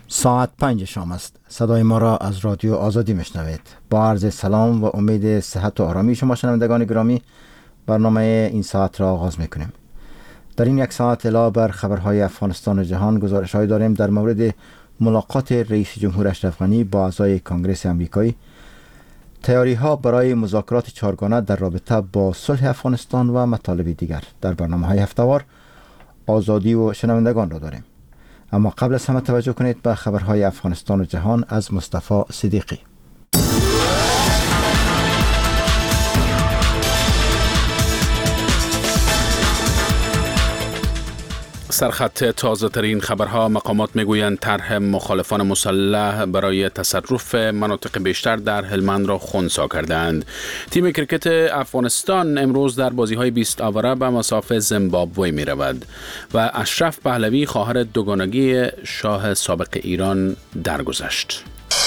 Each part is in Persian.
ساعت 5 شام است. صدای ما را از رادیو آزادی میشنوید. با عرض سلام و امید صحت و آرامی شما شنوندگان گرامی، برنامه این ساعت را آغاز میکنیم. در این یک ساعت علاوه بر خبرهای افغانستان و جهان، گزارش‌هایی داریم در مورد ملاقات رئیس جمهور اشرف غنی با اعضای کنگره آمریکایی، تیاری‌ها برای مذاکرات چهارگانه در رابطه با صلح افغانستان و مطالب دیگر. در برنامه‌های هفته‌وار آزادی و شنوندگان را داریم. اما قبل از همه توجه کنید به خبرهای افغانستان و جهان از مصطفی صدیقی. سرخط تازه ترین خبرها. مقامات میگویند طرح مخالفان مسلح برای تصرف مناطق بیشتر در هلمند را خنثی کردند. تیم کرکت افغانستان امروز در بازی‌های 20 آوره به مصاف زیمبابوه می رود و اشرف پهلوی خواهر دوگانگی شاه سابق ایران درگذشت.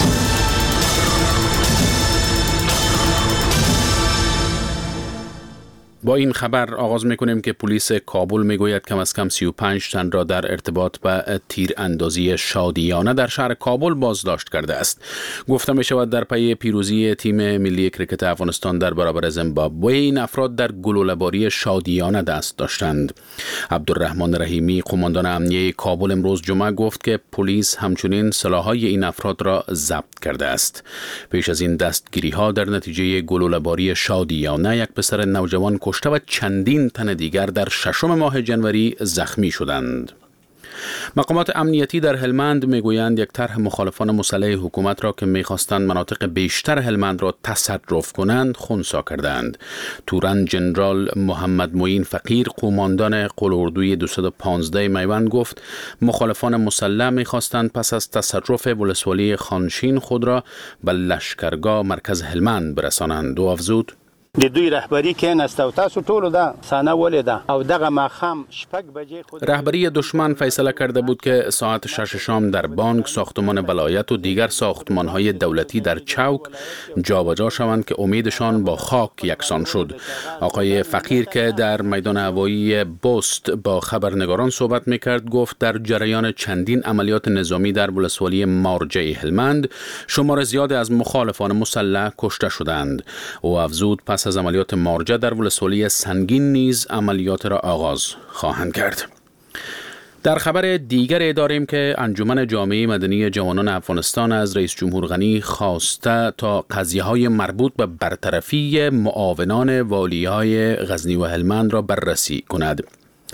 با این خبر آغاز میکنیم که پلیس کابل میگوید کم از کم 35 تن را در ارتباط با تیراندازی شادیانه در شهر کابل بازداشت کرده است. گفته می شود در پی پیروزی تیم ملی کرکت افغانستان در برابر زیمبابوه این افراد در گلوله‌باری شادیانه دست داشتند. عبدالرحمن رحیمی قماندان امنیه کابل امروز جمعه گفت که پلیس همچنین سلاح‌های این افراد را ضبط کرده است. پیش از این دستگیری‌ها در نتیجه گلوله‌باری شادیانه یک پسر نوجوان کشته و چندین تن دیگر در 6 ماه جنوری زخمی شدند. مقامات امنیتی در هلمند میگویند یک طرح مخالفان مسلح حکومت را که میخواستند مناطق بیشتر هلمند را تصرف کنند خنثی کردند. تورن جنرال محمد معین فقیر قماندان قلاردوی 215 میوند گفت مخالفان مسلح میخواستند پس از تصرف ولسوالی خانشین خود را به لشکرگاه مرکز هلمند برسانند. او افزود د دوی رهبری کې نستو تاسو ټولو دا سانه ولیده او دغه ماخام شپږ بجې خود رهبری دشمن فیصله کرده بود که ساعت 6 شام در بانک، ساختمان ولایت و دیگر ساختمان‌های دولتی در چوک جابجا شوند که امیدشان با خاک یکسان شد. آقای فقیر که در میدان هوایی بست با خبرنگاران صحبت می‌کرد گفت در جریان چندین عملیات نظامی در ولسوالی مارجه هلمند شمار زیادی از مخالفان مسلح کشته شدند. او افزود پس از عملیات مارجه در ولسوالی سنگین نیز عملیات را آغاز خواهند کرد. در خبر دیگر داریم که انجمن جامعه مدنی جوانان افغانستان از رئیس جمهور غنی خواسته تا قضیه‌های مربوط به برطرفی معاونان والی‌های غزنی و هلمند را بررسی کند.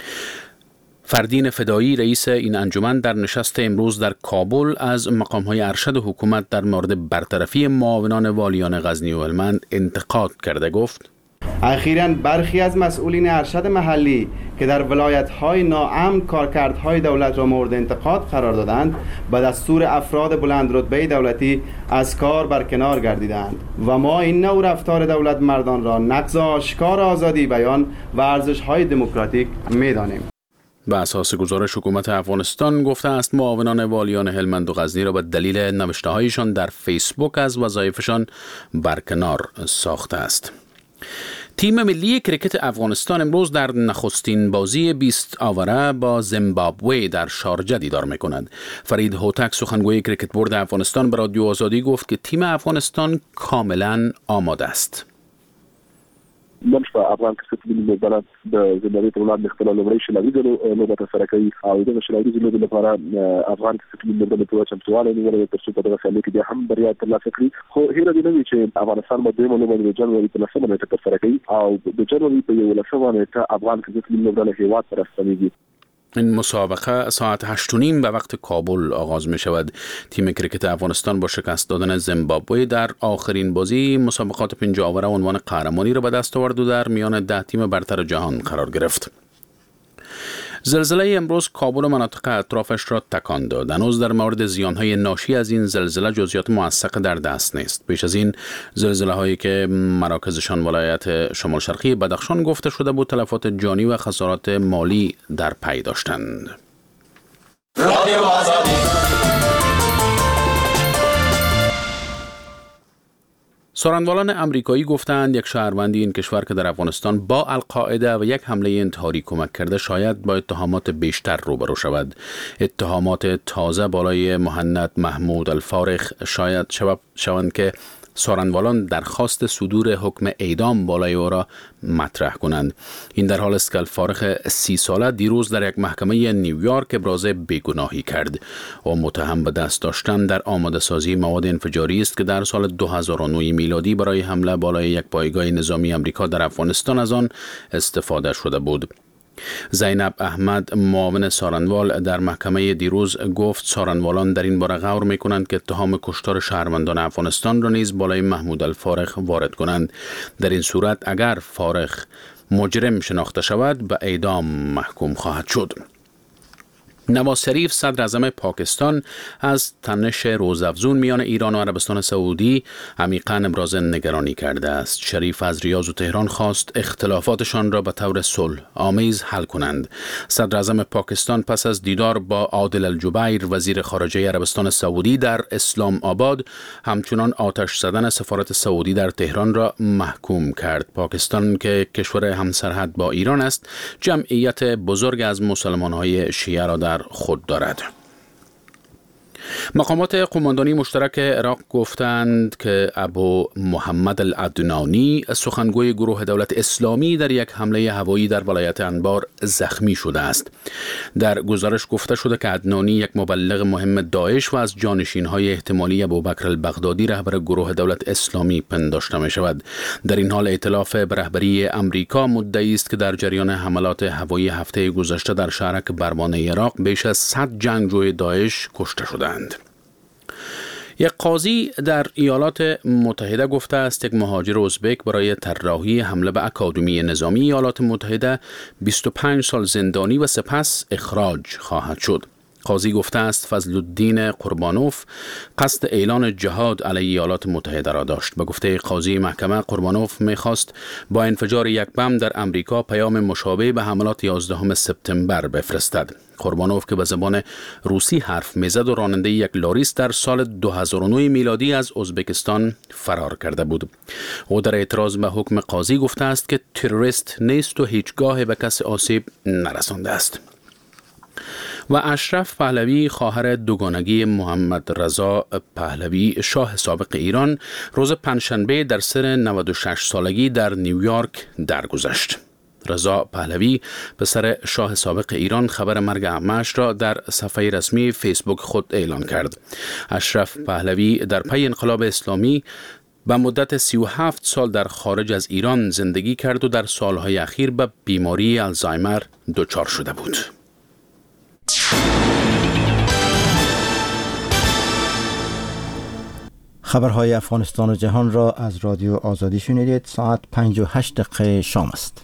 فردین فدایی رئیس این انجمن در نشست امروز در کابل از مقام‌های ارشد حکومت در مورد برطرفی معاونان والیان غزنی و هلمند انتقاد کرده گفت اخیراً برخی از مسئولین ارشد محلی که در ولایت‌های ناامن کارکردهای دولت را مورد انتقاد قرار دادند به دستور افراد بلند رتبه دولتی از کار برکنار گردیدند و ما این نوع رفتار دولت مردان را نقض آشکار آزادی بیان و ارزش‌های دموکراتیک می‌دانیم. به اساس گزارش حکومت افغانستان گفته است معاونان والیان هلمند و غزنی را به دلیل نوشته‌هایشان در فیسبوک از وظایفشان برکنار ساخته است. تیم ملی کرکت افغانستان امروز در نخستین بازی 20 آوره با زیمبابوه در شارجه دیدار می‌کند. فرید هوتک سخنگوی کرکت بورد افغانستان به رادیو آزادی گفت که تیم افغانستان کاملا آماده است. نن شپه افغان کرکټ ملي لوبډله د زمبابوې په وړاندې خپله لومړۍ شلایي لوبه ترسره کوي او دغه شلایي لوبې لپاره افغان کرکټ ملي لوبډلې په چمتووالی نیولی تر څو په دغه سیالۍ کې بیا هم بریا ترلاسه کړي. خو هیله دې نه وي چې افغانستان به دویمه لوبه د جنوري په 9 نیټه ترسره کوي او د جنوري په 11 نیټه افغان کرکټ ملي لوبډله هیواد ته راستنیږي. این مسابقه ساعت 8:30 به وقت کابل آغاز می شود. تیم کرکت افغانستان با شکست دادن زیمبابوه در آخرین بازی مسابقات 50 آوره عنوان قهرمانی را به دست آورد و در میان 10 تیم برتر جهان قرار گرفت. زلزله امروز کابل و مناطق اطرافش را تکان داد. هنوز در مورد زیانهای ناشی از این زلزله جزئیات موثق در دست نیست. پیش از این زلزله هایی که مراکزشان ولایت شمال شرقی بدخشان گفته شده بود تلفات جانی و خسارات مالی در پی داشتند. سارنوالان امریکایی گفتند یک شهروندی این کشور که در افغانستان با القاعده و یک حمله انتحاری کمک کرده شاید با اتهامات بیشتر روبرو شود. اتهامات تازه بالای مهند محمود الفارخ شاید شوند که سارنوالان درخواست صدور حکم اعدام بالای او را مطرح کنند. این در حال است که الفارخ 30 ساله دیروز در یک محکمه نیویورک ابراز بیگناهی کرد و متهم به دست داشتن در آماده سازی مواد انفجاری است که در سال 2009 میلادی برای حمله بالای یک پایگاه نظامی آمریکا در افغانستان از آن استفاده شده بود. زینب احمد معاون سارنوال در محکمه دیروز گفت سارنوالان در این باره غور می‌کنند که اتهام کشتار شهروندان افغانستان را نیز بالای محمود الفارخ وارد کنند. در این صورت اگر فارخ مجرم شناخته شود به اعدام محکوم خواهد شد. نواز شریف صدر اعظم پاکستان از تنش روزافزون میان ایران و عربستان سعودی عمیقاً ابراز نگرانی کرده است. شریف از ریاض و تهران خواست اختلافاتشان را به طور صلح آمیز حل کنند. صدر اعظم پاکستان پس از دیدار با عادل الجبیر وزیر خارجه عربستان سعودی در اسلام آباد همچنان آتش زدن سفارت سعودی در تهران را محکوم کرد. پاکستان که کشور همسرحد با ایران است، جمعیت بزرگ از مسلمان‌های شیعه را در خود دارد. مقامات قماندانی مشترک عراق گفتند که ابو محمد العدنانی سخنگوی گروه دولت اسلامی در یک حمله هوایی در ولایت انبار زخمی شده است. در گزارش گفته شده که عدنانی یک مبلغ مهم داعش و از جانشین‌های احتمالی ابوبکر البغدادی رهبر گروه دولت اسلامی پنداشته می شود. در این حال ائتلاف به رهبری امریکا مدعی است که در جریان حملات هوایی هفته گذشته در شهرک برمانه عراق بیش از 100 جنگجوی داعش کشته شدند. یک قاضی در ایالات متحده گفته است یک مهاجر ازبک برای طراحی حمله به اکادمی نظامی ایالات متحده 25 سال زندانی و سپس اخراج خواهد شد. قاضی گفته است فضل الدین قربانوف قصد اعلان جهاد علیه ایالات متحده را داشت. به گفته قاضی محکمه، قربانوف می‌خواست با انفجار یک بم در امریکا پیام مشابه به حملات 11 سپتامبر بفرستد. قربانوف که به زبان روسی حرف میزد و راننده یک لاریست در سال 2009 میلادی از ازبکستان فرار کرده بود. او در اعتراض به حکم قاضی گفته است که تروریست نیست و هیچگاه به کسی آسیب نرسانده است. و اشرف پهلوی خواهر دوگانگی محمد رضا پهلوی شاه سابق ایران روز پنجشنبه در سن 96 سالگی در نیویورک درگذشت. رضا پهلوی پسر شاه سابق ایران خبر مرگ عمه‌اش را در صفحه رسمی فیسبوک خود اعلان کرد. اشرف پهلوی در پی انقلاب اسلامی به مدت 37 سال در خارج از ایران زندگی کرد و در سالهای اخیر به بیماری آلزایمر دچار شده بود. خبرهای افغانستان و جهان را از رادیو آزادی شنیدید. ساعت 5:08 شام است.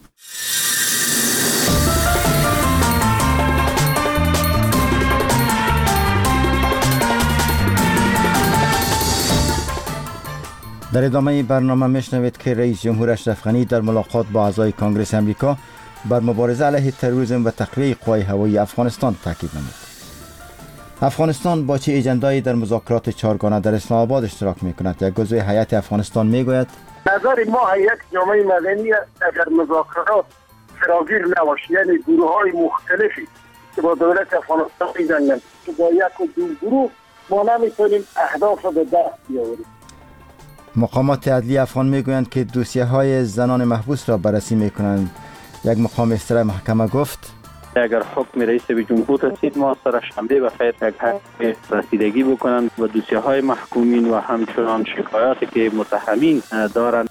در ادامه برنامه میشنوید که رئیس جمهور اشرف غنی در ملاقات با اعضای کنگره امریکا بر مبارزه علیه تروریسم و تقویت قوای هوایی افغانستان تاکید نمود. افغانستان با چه اجندایی در مذاکرات چهارگانه در اسلام آباد اشتراک می‌کند؟ یک عضو هیئت افغانستان میگوید نظر ما یک جامعه مدنی اگر مذاکرات فراگیر نباشه، یعنی گروه‌های مختلفی که با دولت افغانستان می‌جنگند، که با یک و دو گروه ما نمی‌تونیم اهداف را به دست بیاوریم. مقامات عدلی افغان میگویند که دوسیه‌های زنان محبوس را بررسی می‌کنند. یک مقام اصطلاح محکمه گفت اگر حکم رئیس جمهور رسید، ما سر شنبه به خیر یک حکم رسیدگی بکنند و دوسیه‌های محکومین و همچنان شکایاتی که متهمین دارند.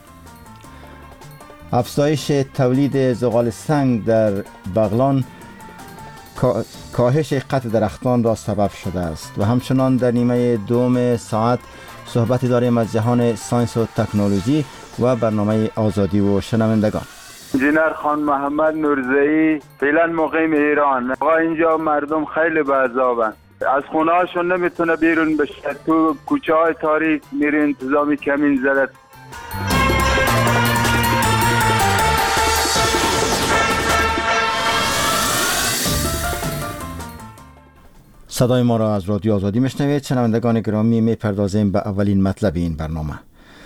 افزایش تولید زغال سنگ در بغلان کاهش قطع درختان را سبب شده است. و همچنان در نیمه دوم ساعت صحبتی داریم از جهان ساینس و تکنولوژی و برنامه آزادی و شنوندگان. انجینر خان محمد نورزئی فعلا مقیم ایران. آقا اینجا مردم خیلی به عذابن، از خونه هاشون نمیتونه بیرون بشه، تو کوچه های تاریک میره انتظامی کمین زده. صدای ما را از رادیو آزادی میشنوید. شنوندگان گرامی، میپردازیم به اولین مطلب این برنامه.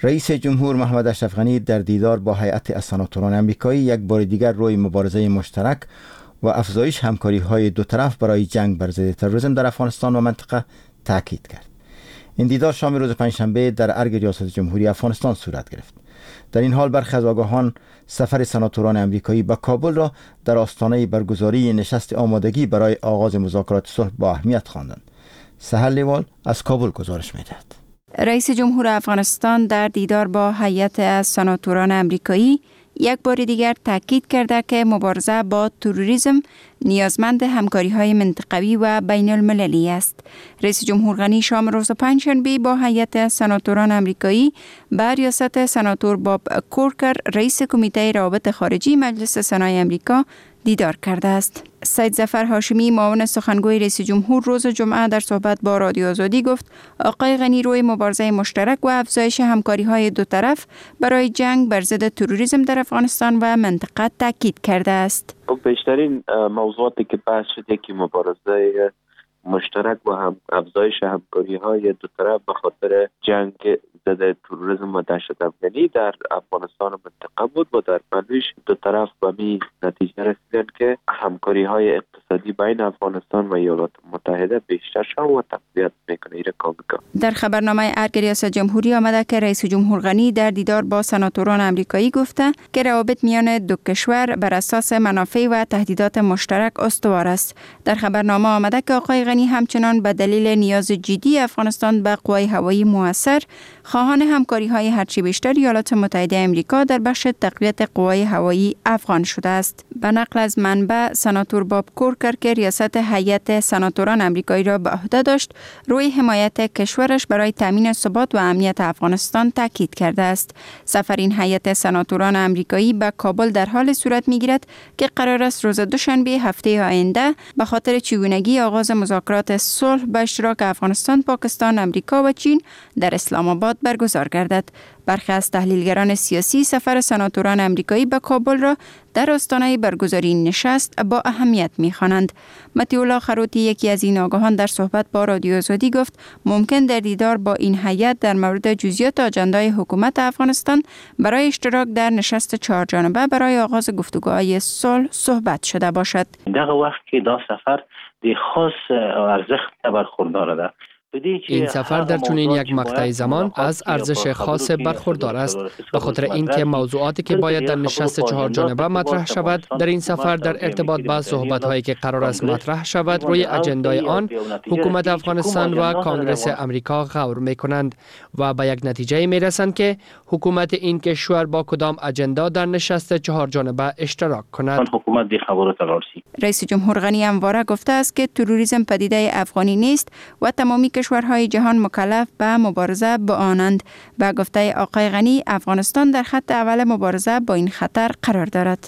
رئیس جمهور محمد اشرف غنی در دیدار با هیئت از سناتوران آمریکایی یک بار دیگر روی مبارزه مشترک و افزایش همکاری‌های دو طرف برای جنگ بر ضد تروریسم در افغانستان و منطقه تاکید کرد. این دیدار شام روز پنجشنبه در ارگ ریاست جمهوری افغانستان صورت گرفت. در این حال برخی از آگاهان سفر سناتوران آمریکایی به کابل را در آستانه برگزاری نشست آمادگی برای آغاز مذاکرات صلح با اهمیت خواندند. سحر لیوال از کابل گزارش می‌دهد. رئیس جمهور افغانستان در دیدار با هیئت از سناتوران آمریکایی یک بار دیگر تاکید کرده که مبارزه با تروریسم نیازمند همکاری‌های منطقوی و بین المللی است. رئیس جمهور غنی شام روز پنجشنبه با هیئت از سناتوران آمریکایی به ریاست سناتور باب کورکر رئیس کمیته روابط خارجی مجلس سنای آمریکا دیدار کرده است. سید ظفر هاشمی معاون سخنگوی رئیس جمهور روز جمعه در صحبت با رادیو آزادی گفت آقای غنی روی مبارزه مشترک و افزایش همکاری‌های دو طرف برای جنگ بر ضد تروریسم در افغانستان و منطقه تاکید کرده است. بیشترین موضوعاتی که بحث شده که مبارزه مشترک و هم افزایش همکاری‌های دو طرف به خاطر جنگ ضد تروریسم و دهشت‌افکنی در افغانستان و منطقه بود و در پلویش دو طرف به این نتیجه رسیدند که همکاری‌های اقتصادی بین افغانستان و ایالات متحده بیشتر شد و تقویت میکنه ایره کامکا. در خبرنامه ارگ ریاست جمهوری آمده که رئیس جمهور غنی در دیدار با سناتوران آمریکایی گفته که روابط میان دو کشور بر اساس منافع و تهدیدات مشترک استوار است. در خبرنامه آمده که آقای غنی همچنان به دلیل نیاز جدی افغانستان به قوای هوایی موثر خواهان همکاری‌های هرچی بیشتر ایالات متحده آمریکا در بخش تقویت قوای هوایی افغان شده است. به نقل از منبع سناتور باب کورکر که ریاست هیئت سناتوران آمریکایی را به عهده داشت، روی حمایت کشورش برای تامین ثبات و امنیت افغانستان تاکید کرده است. سفر این هیئت سناتوران آمریکایی به کابل در حال صورت می‌گیرد که قرار است روز دوشنبه هفته آینده به خاطر چگونگی آغاز مذاکرات صلح به اشتراک افغانستان، پاکستان، آمریکا و چین در اسلام آباد برگزار گردد. برخی از تحلیلگران سیاسی سفر سناتوران آمریکایی به کابل را در آستانه برگزاری نشست با اهمیت می‌خوانند. مطیع الله خروتی یکی از این آگاهان در صحبت با رادیو آزادی گفت ممکن در دیدار با این هیئت در مورد جزئیات آجندای حکومت افغانستان برای اشتراک در نشست چهارجانبه برای آغاز گفتگوهای صلح صحبت شده باشد. در وقت که دا سفر دی خاص ارزش برخوردار ده. این سفر در چنین یک مقطع زمان از ارزش خاص برخوردار است، به خاطر اینکه موضوعاتی که باید در نشست چهارجانبه مطرح شود در این سفر در ارتباط با صحبت‌هایی که قرار است مطرح شود روی اجندای آن حکومت افغانستان و کانگرس امریکا غور می‌کنند و به یک نتیجه می‌رسند که حکومت این کشور با کدام اجندا در نشست چهارجانبه اشتراک کند. حکومت دی خبرات راستی. رئیس جمهور غنی همواره گفته است که تروریسم پدیده افغانی نیست و تمامی کشورهای جهان مکلف به مبارزه با آنند. به گفته آقای غنی افغانستان در خط اول مبارزه با این خطر قرار دارد.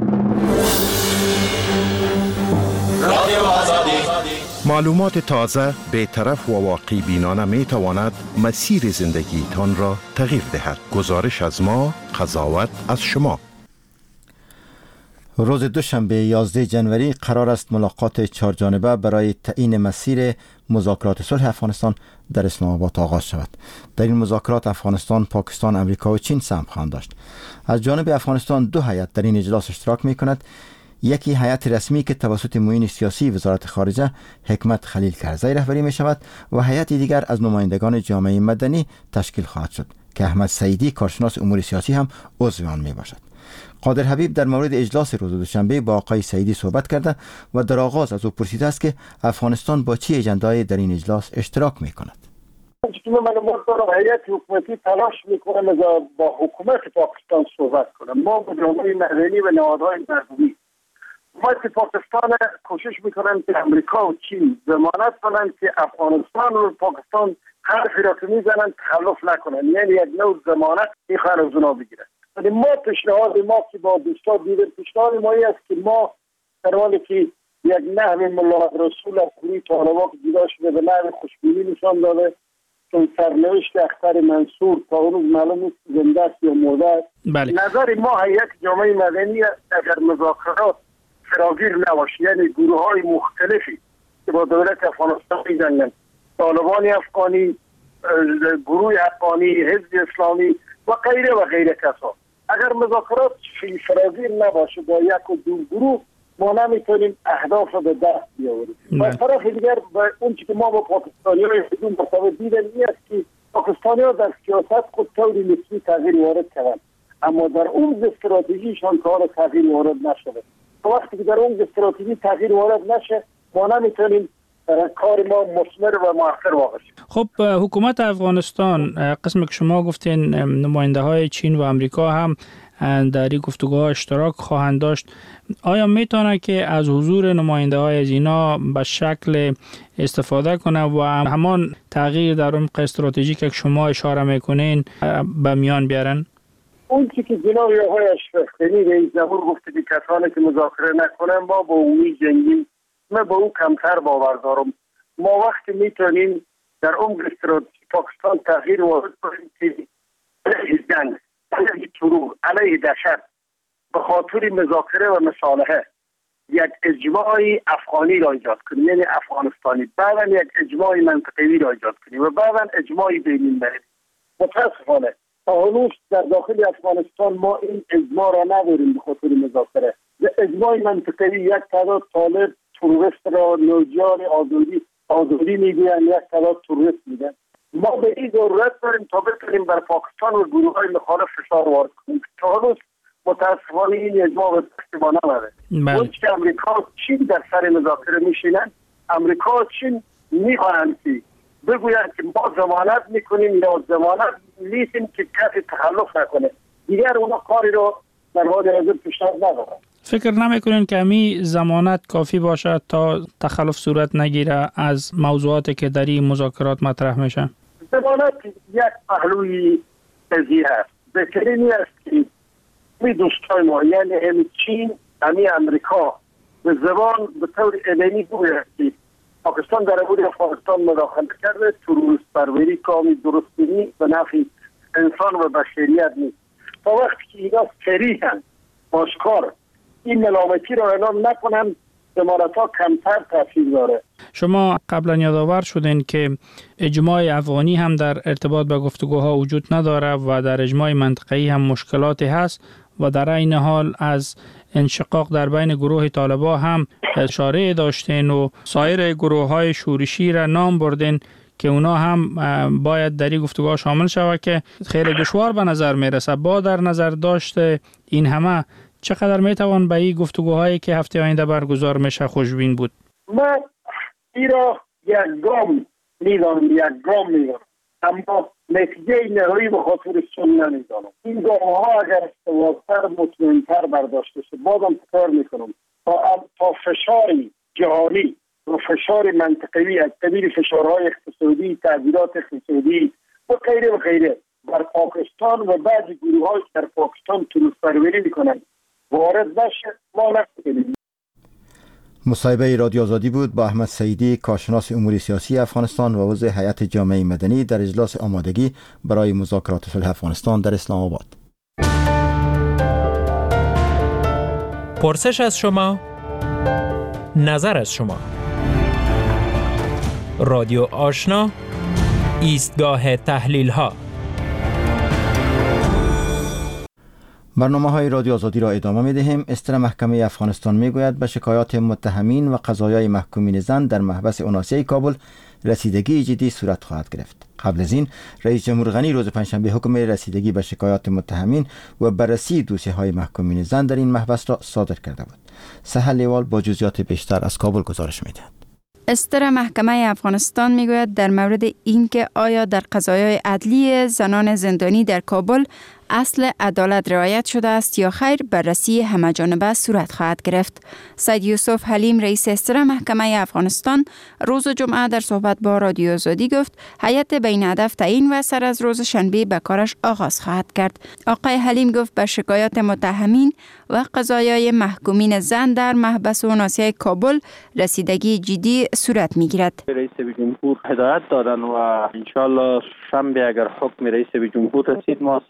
معلومات تازه، بی‌طرف و واقعی بینانه می تواند مسیر زندگی تان را تغییر دهد. گزارش از ما، قضاوت از شما. روز دوشنبه 11 جنوری قرار است ملاقات چهارجانبه برای تعیین مسیر مذاکرات صلح افغانستان در اسلام آباد آغاز شود. در این مذاکرات افغانستان، پاکستان، آمریکا و چین سهم خواهند داشت. از جانب افغانستان دو هیئت در این اجلاس اشتراک می کند. یکی هیئت رسمی که توسط معین سیاسی وزارت خارجه حکمت خلیل کرزی رهبری می شود و هیئت دیگر از نمایندگان جامعه مدنی تشکیل خواهد شد که احمد سعیدی کارشناس امور سیاسی هم عضو آن می باشد. قادر حبیب در مورد اجلاس روز دوشنبه با آقای سعیدی صحبت کرده و در آغاز از او پرسیده است که افغانستان با چه اجندایی در این اجلاس اشتراک می کند. هیئت حکومتی تلاش میکنه با حکومت پاکستان صحبت کنه. ما با جامعه مدنی و نهادهای مردمی حکومت پاکستان کوشش میکنن که امریکا و چین ضمانت کنن که افغانستان و پاکستان حرفی را که میزنن تخلف نکنن، یعنی یک نوع ضمانت میخوان از اونا بگیرن. ولی ما پیشنهاد ما که با دوستان دیدن، پیشنهاد ما است که ما در حالی که یک نحو ملا رسول از گروه طالبان که جدا شده به نحو خوشبینی نشان داده، چون سرنوشت اختر منصور تا اون روز معلوم نیست زنده است یا مرده است. نظر ما هیئت جامعه مدنی اگر مذاکرات فراگیر نباشه، یعنی گروه های مختلفی که با دولت افغانستان می‌جنگند، طالبان افغانی، گروه افغانی، حزب اسلامی و غیره و غیره کسا. اگر مذاکرات فراگیر نباشه با یک و دو گروه ما نمیتونیم اهداف به دست بیاوریم. و طرف دیگر اون که ما با پاکستانی‌ها بدون مرتبط دیدن این است که پاکستانی‌ها در سیاست خود طوری نسبی تغییر وارد کردند، اما در اون استراتژیشان کار تغییر وارد نشده. وقتی که در اون استراتژی تغییر وارد نشه ما نمیتونیم کار ما مثمر و موفق واقع شد. خب حکومت افغانستان قسمی که شما گفتین نماینده های چین و امریکا هم در این گفتگوها اشتراک خواهند داشت، آیا میتونه که از حضور نماینده های از اینا به شکل استفاده کنه و همان تغییر در عمق استراتژی که شما اشاره میکنین به میان بیارن؟ اون که جناب آقای اشرف‌غنی رئیس جمهور گفته که کسانی که مذاکره نکنن ما با اونی جنگیم، من با او کمتر باور دارم. ما وقتی میتونیم در عمق استراتژی پاکستان تغییر وارد کنیم که علیه جنگ، علیه شروع، علیه دهشت به خاطر مذاکره و مصالحه یک اجماعی افغانی را ایجاد کنیم، یعنی افغانستانی، بعدا یک اجماعی منطقه‌ای را ایجاد کنیم و بعدا اجماعی بین‌المللی. متاسفانه تا هنوز در داخل افغانستان ما این اجماع را نداریم به خاطر مذاکره. اجماع منطقه‌ای یک تعداد طالب تروریست را نوجان آزادی میگویند، یک تعداد تروریست میگن. ما به این ضرورت داریم تا بتونیم بر پاکستان و گروه‌های مخالف فشار وارد کنیم. تا هنوز متاسفانه این اجماع به دست ما نمیاد. اون که امریکا چین در سر مذاکره میشینن، امریکا چین میخواهند که بگویند که ما ضمانت میکنیم یا ضمانت نیستیم که کسی تخلف نکنه. دیگر اونا کاری رو در حال حاضر پیشنهاد ندارن. فکر نمیکنین که همی ضمانت کافی باشد تا تخلف صورت نگیره از موضوعاتی که در این مذاکرات مطرح میشه؟ ضمانت یک پهلوی قضیه است. بهترین است که می دوستای ما یعنی هم چین، همی امریکا به زبان به طور علمی گوید که پاکستان در امور افغانستان مداخله کرده، تروریست پروری کامی درست نیست، به نفع انسان و بشریت نیست. تا وقتی که اینا صریحاً آشکار این ملامتی را اعلام نکنن، ضمانت‌ها کمتر تاثیر داره. شما قبلا یادآور شدین که اجماع افغانی هم در ارتباط به گفتگوها وجود نداره و در اجماع منطقه‌ای هم مشکلاتی هست و در این حال از انشقاق در بین گروه طالبا هم اشاره داشتین و سایر گروه‌های شورشی را نام بردین که اونا هم باید در این گفتگوها شامل شود که خیلی دشوار به نظر میرسه. با در نظر داشته این همه چقدر میتوان به این گفتگوهایی که هفته آینده برگزار میشه خوشبین بود؟ من این را یک گام میدانم، اما نتیجه نهایی به خاطر سن نمیدانم. این گام ها اگر استوارتر مطمئنتر برداشته شد بازم کار میکنم تا فشاری جهانی و فشار منطقه‌ای از قبیل فشارهای اقتصادی، تعدیلات اقتصادی و غیره بر پاکستان و بعضی گروه‌های در پاکستان تروریست‌پروری میکنند وارد نشه ما نکنیم. مصاحبه رادیو آزادی بود با احمد سعیدی، کارشناس امور سیاسی افغانستان و عضو هیئت جامعه مدنی در اجلاس آمادگی برای مذاکرات صلح افغانستان در اسلام آباد. پرسش از شما، نظر از شما. رادیو آشنا، ایستگاه تحلیل ها. برنامه های رادیو آزادی را ادامه می دهیم. استر محکمه افغانستان می گوید به شکایات متهمین و قضایای محکومین زن در محبس اوناسیه کابل رسیدگی جدی صورت خواهد گرفت. قبل از این رئیس جمهور غنی روز پنجشنبه حکم رسیدگی به شکایات متهمین و بررسی دوسیه های محکومین زن در این محبس را صادر کرده بود. سهل لیوال با جزئیات بیشتر از کابل گزارش می دهد. استر محکمه افغانستان میگوید در مورد اینکه آیا در قضایای عدلی زنان زندانی در کابل اصل عدالت رعایت شده است یا خیر، بررسی همه‌جانبه صورت خواهد گرفت. سید یوسف حلیم رئیس استر محکمه افغانستان روز جمعه در صحبت با رادیو آزادی گفت هیئت بین هدف تعیین و سر از روز شنبه به کارش آغاز خواهد کرد. آقای حلیم گفت به شکایات متهمین و قضایای محکومین زن در محبس اوناسیه کابل رسیدگی جدی صورت میگیرد. رئیس جمهور هدایت دادن و انشالله شنبه اگر حکم رئیس جمهور رسید ما سر شنبه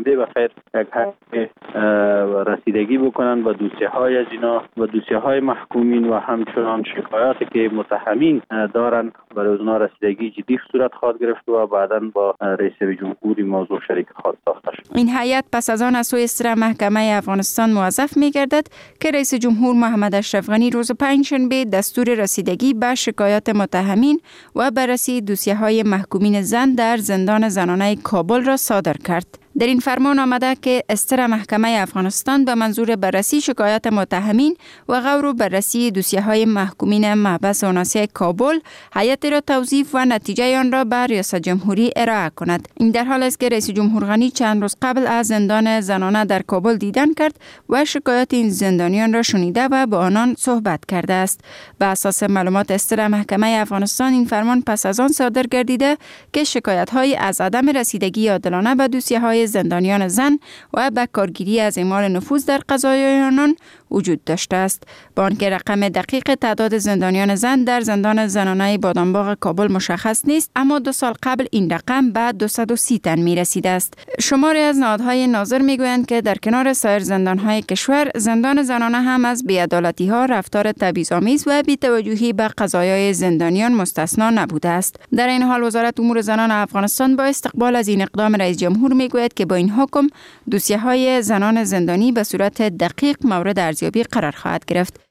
شنبه بخیر یک حق رسیدگی بکنند و دوسیه های از اینا و دوسیه های محکومین و همچنان شکایاتی که متهمین دارن برای اونا رسیدگی جدی صورت خواهد گرفت و بعداً با رئیس جمهوری موضوع شریک خواهد ساخته شد. این هیئت پس از آن از سوی اصر محکمه افغانستان موظف می‌گردد که رئیس جمهور محمد اشرف غنی روز پنجشنبه دستور رسیدگی به شکایات متهمین و بررسی دوسیه‌های محکومین زن در زندان زنانه کابل را صادر کرد. در این فرمان آمده که استر محکمه افغانستان به منظور بررسی شکایات متهمین و غور و بررسی دوسیه‌های محکومین محبس آناسی کابل هیئت را توظیف و نتیجه آن را به ریاست جمهوری ارائه کند. این در حال است که رئیس جمهور غنی چند روز قبل از زندان زنانه در کابل دیدن کرد و شکایات این زندانیان را شنیده و با آنان صحبت کرده است. به اساس معلومات استر محکمه افغانستان این فرمان پس از آن صادر گردیده که شکایت‌های از عدم رسیدگی عادلانه به دوسیه‌های زندانیان زن و به کارگیری از اعمال نفوذ در قضایای آنان وجود داشته است. با آنکه رقم دقیق تعداد زندانیان زن در زندان زنانه بادامباغ کابل مشخص نیست، اما 2 سال قبل این رقم به 230 تن می رسیده است. شماری از نهادهای ناظر می گویند که در کنار سایر زندانهای کشور، زندان زنانه هم از بی‌عدالتی‌ها، رفتار تبعیض‌آمیز و بی‌توجهی به قضایای زندانیان مستثنا نبوده است. در این حال وزارت امور زنان افغانستان با استقبال از این اقدام رئیس جمهور می گوید که با این حکم دوسیه‌های زنان زندانی به صورت دقیق مورد ارزیابی قرار خواهد گرفت.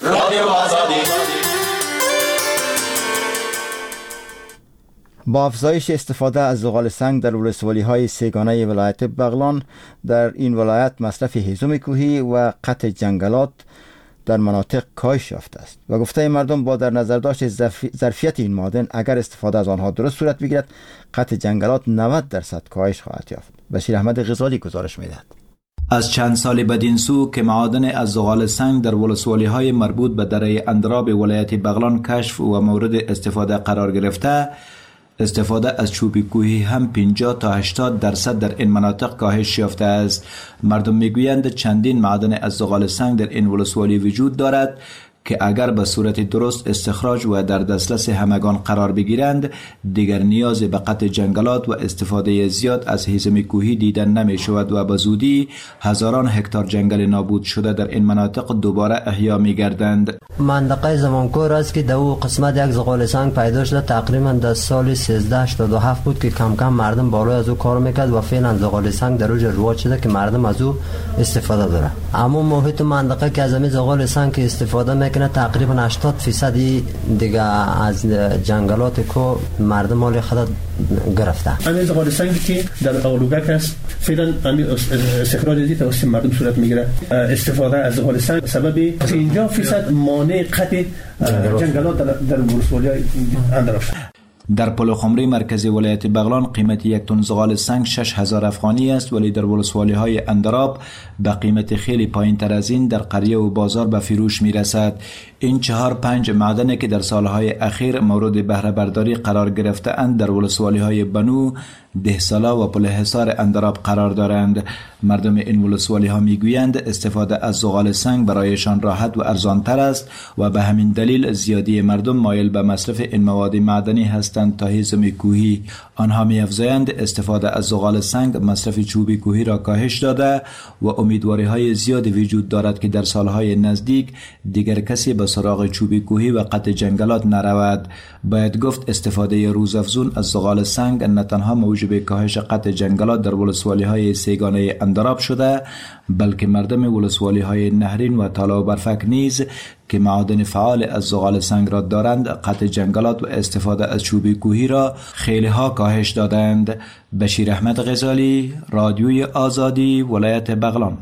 با افزایش استفاده از زغال سنگ در ولسوالی‌های سه‌گانه ولایت بغلان، در این ولایت مصرف هیزم کوهی و قطع جنگلات در مناطق کاهش یافته است و گفته مردم با در نظر داشت ظرفیت این معادن اگر استفاده از آنها درست صورت بگیرد قطع جنگلات 90% کاهش خواهد یافت. بشیر احمد غزالی گزارش می‌دهد. از چند سال بدین سو که معادن از زغال سنگ در ولسوالی‌های مربوط به دره اندراب ولایت بغلان کشف و مورد استفاده قرار گرفته، استفاده از چوب کوهی هم 50 تا 80% در این مناطق کاهش یافته است. مردم میگویند چندین معدن از زغال سنگ در این ولسوالی وجود دارد که اگر به صورت درست استخراج و در دسترس همگان قرار بگیرند دیگر نیاز به قطع جنگلات و استفاده زیاد از هیزم کوهی دیدن نمی شود و به زودی هزاران هکتار جنگل نابود شده در این مناطق دوباره احیا می گردند. منطقه زمانکور است که دو قسمت یک زغال سنگ پیدا شده، تقریبا در سال 1387 بود که کم کم مردم بالای از او کار میکرد و فعلا زغال سنگ در اوج رواج شده که مردم از او استفاده داره. اما محیط منطقه که از این زغال سنگ استفاده میکنه تقریبا 80% دیگه از جنگلات کو مردم مال خود گرفته. همین زغال سنگی که در آلوگک است فعلا استخراج از توسط مردم صورت میگیره. استفاده از زغال سنگ سبب 50% مانع قطع جنگلات در ولسوالی‌های اندراب شده. در پل خمری مرکزی ولایت بغلان قیمت یک تن زغال سنگ 6000 افغانی است، ولی در ولسوالی‌های اندراب به قیمت خیلی پایین‌تر از این در قریه و بازار به فروش می‌رسد. این 4-5 معدنی که در سالهای اخیر مورد بهره برداری قرار گرفته اند در ولسوالی‌های بنو، دهسالا و پل حصار اندراب قرار دارند. مردم این ولسوالی‌ها میگویند استفاده از زغال سنگ برایشان راحت و ارزانتر است و به همین دلیل زیادی مردم مایل به مصرف این مواد معدنی هستند تا هیزم کوهی. آنها می‌افزایند استفاده از زغال سنگ مصرف چوب کوهی را کاهش داده و امیدواری‌های زیادی وجود دارد که در سالهای نزدیک دیگر کسی به سراغ چوب کوهی و قطع جنگلات نرود. باید گفت استفاده روزافزون از زغال سنگ نه تنها موجب کاهش قطع جنگلات در ولسوالی‌های سه‌گانه اندراب شده، بلکه مردم ولسوالی‌های نهرین و تالا و برفک نیز که معادن فعال از زغال سنگ را دارند قطع جنگلات و استفاده از چوب کوهی را خیلی ها کاهش دادند. بشیر احمد غزالی، رادیوی آزادی، ولایت بغلان.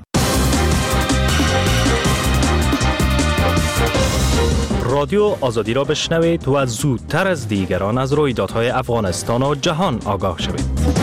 رادیو آزادی را بشنوید و زودتر از دیگران از رویدادهای افغانستان و جهان آگاه شوید.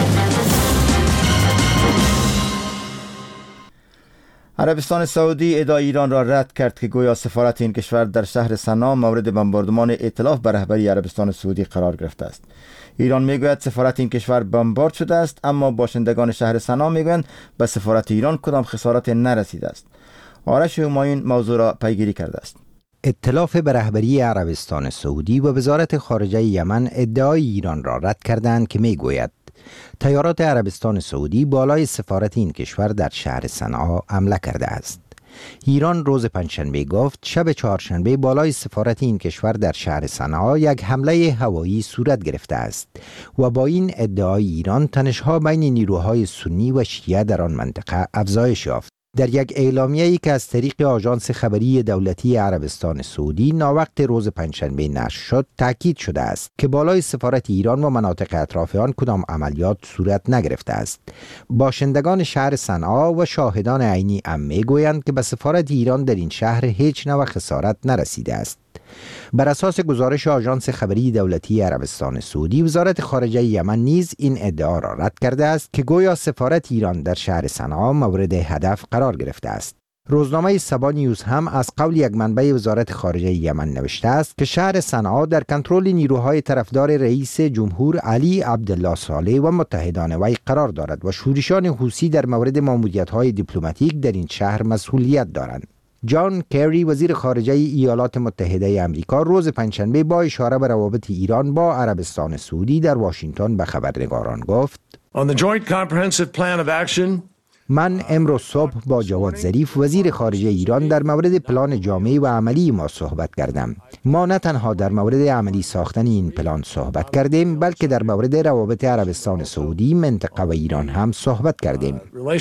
عربستان سعودی ادعای ایران را رد کرد که گویا سفارت این کشور در شهر سنا مورد بمباردمان ائتلاف به رهبری عربستان سعودی قرار گرفته است. ایران میگوید سفارت این کشور بمبارد شده است، اما باشندگان شهر سنا میگویند به سفارت ایران کدام خسارت نرسیده است. آرش همایون موضوع را پیگیری کرده است. ائتلاف به رهبری عربستان سعودی و وزارت خارجه یمن ادعای ایران را رد کردند که میگوید تیارات عربستان سعودی بالای سفارت این کشور در شهر صنعا حمله کرده است. ایران روز پنجشنبه گفت شب چهارشنبه بالای سفارت این کشور در شهر صنعا یک حمله هوایی صورت گرفته است و با این ادعای ایران تنش‌ها بین نیروهای سنی و شیعه در آن منطقه افزایش یافت. در یک اعلامیه‌ای که از طریق آژانس خبری دولتی عربستان سعودی ناوقت روز پنجشنبه نشر شد، تاکید شده است که بالای سفارت ایران و مناطق اطراف آن کدام عملیات صورت نگرفته است. باشندگان شهر صنعا و شاهدان عینی میگویند که به سفارت ایران در این شهر هیچ نوع خسارت نرسیده است. بر اساس گزارش آژانس خبری دولتی عربستان سعودی، وزارت خارجه یمن نیز این ادعا را رد کرده است که گویا سفارت ایران در شهر صنعا مورد هدف قرار گرفته است. روزنامه سبا نیوز هم از قول یک منبع وزارت خارجه یمن نوشته است که شهر صنعا در کنترل نیروهای طرفدار رئیس جمهور علی عبدالله صالح و متحدان وی قرار دارد و شورشان حوثی در مورد ماموریت‌های دیپلماتیک در این شهر مسئولیت دارند. جان کری وزیر خارجه ایالات متحده آمریکا روز پنجشنبه با اشاره به روابط ایران با عربستان سعودی در واشنگتن به خبرنگاران گفت: من امروز صبح با جواد ظریف وزیر خارجه ایران در مورد پلان جامع و عملی ما صحبت کردم. ما نه تنها در مورد عملی ساختن این پلان صحبت کردیم، بلکه در مورد روابط عربستان سعودی، منطقه و ایران هم صحبت کردیم.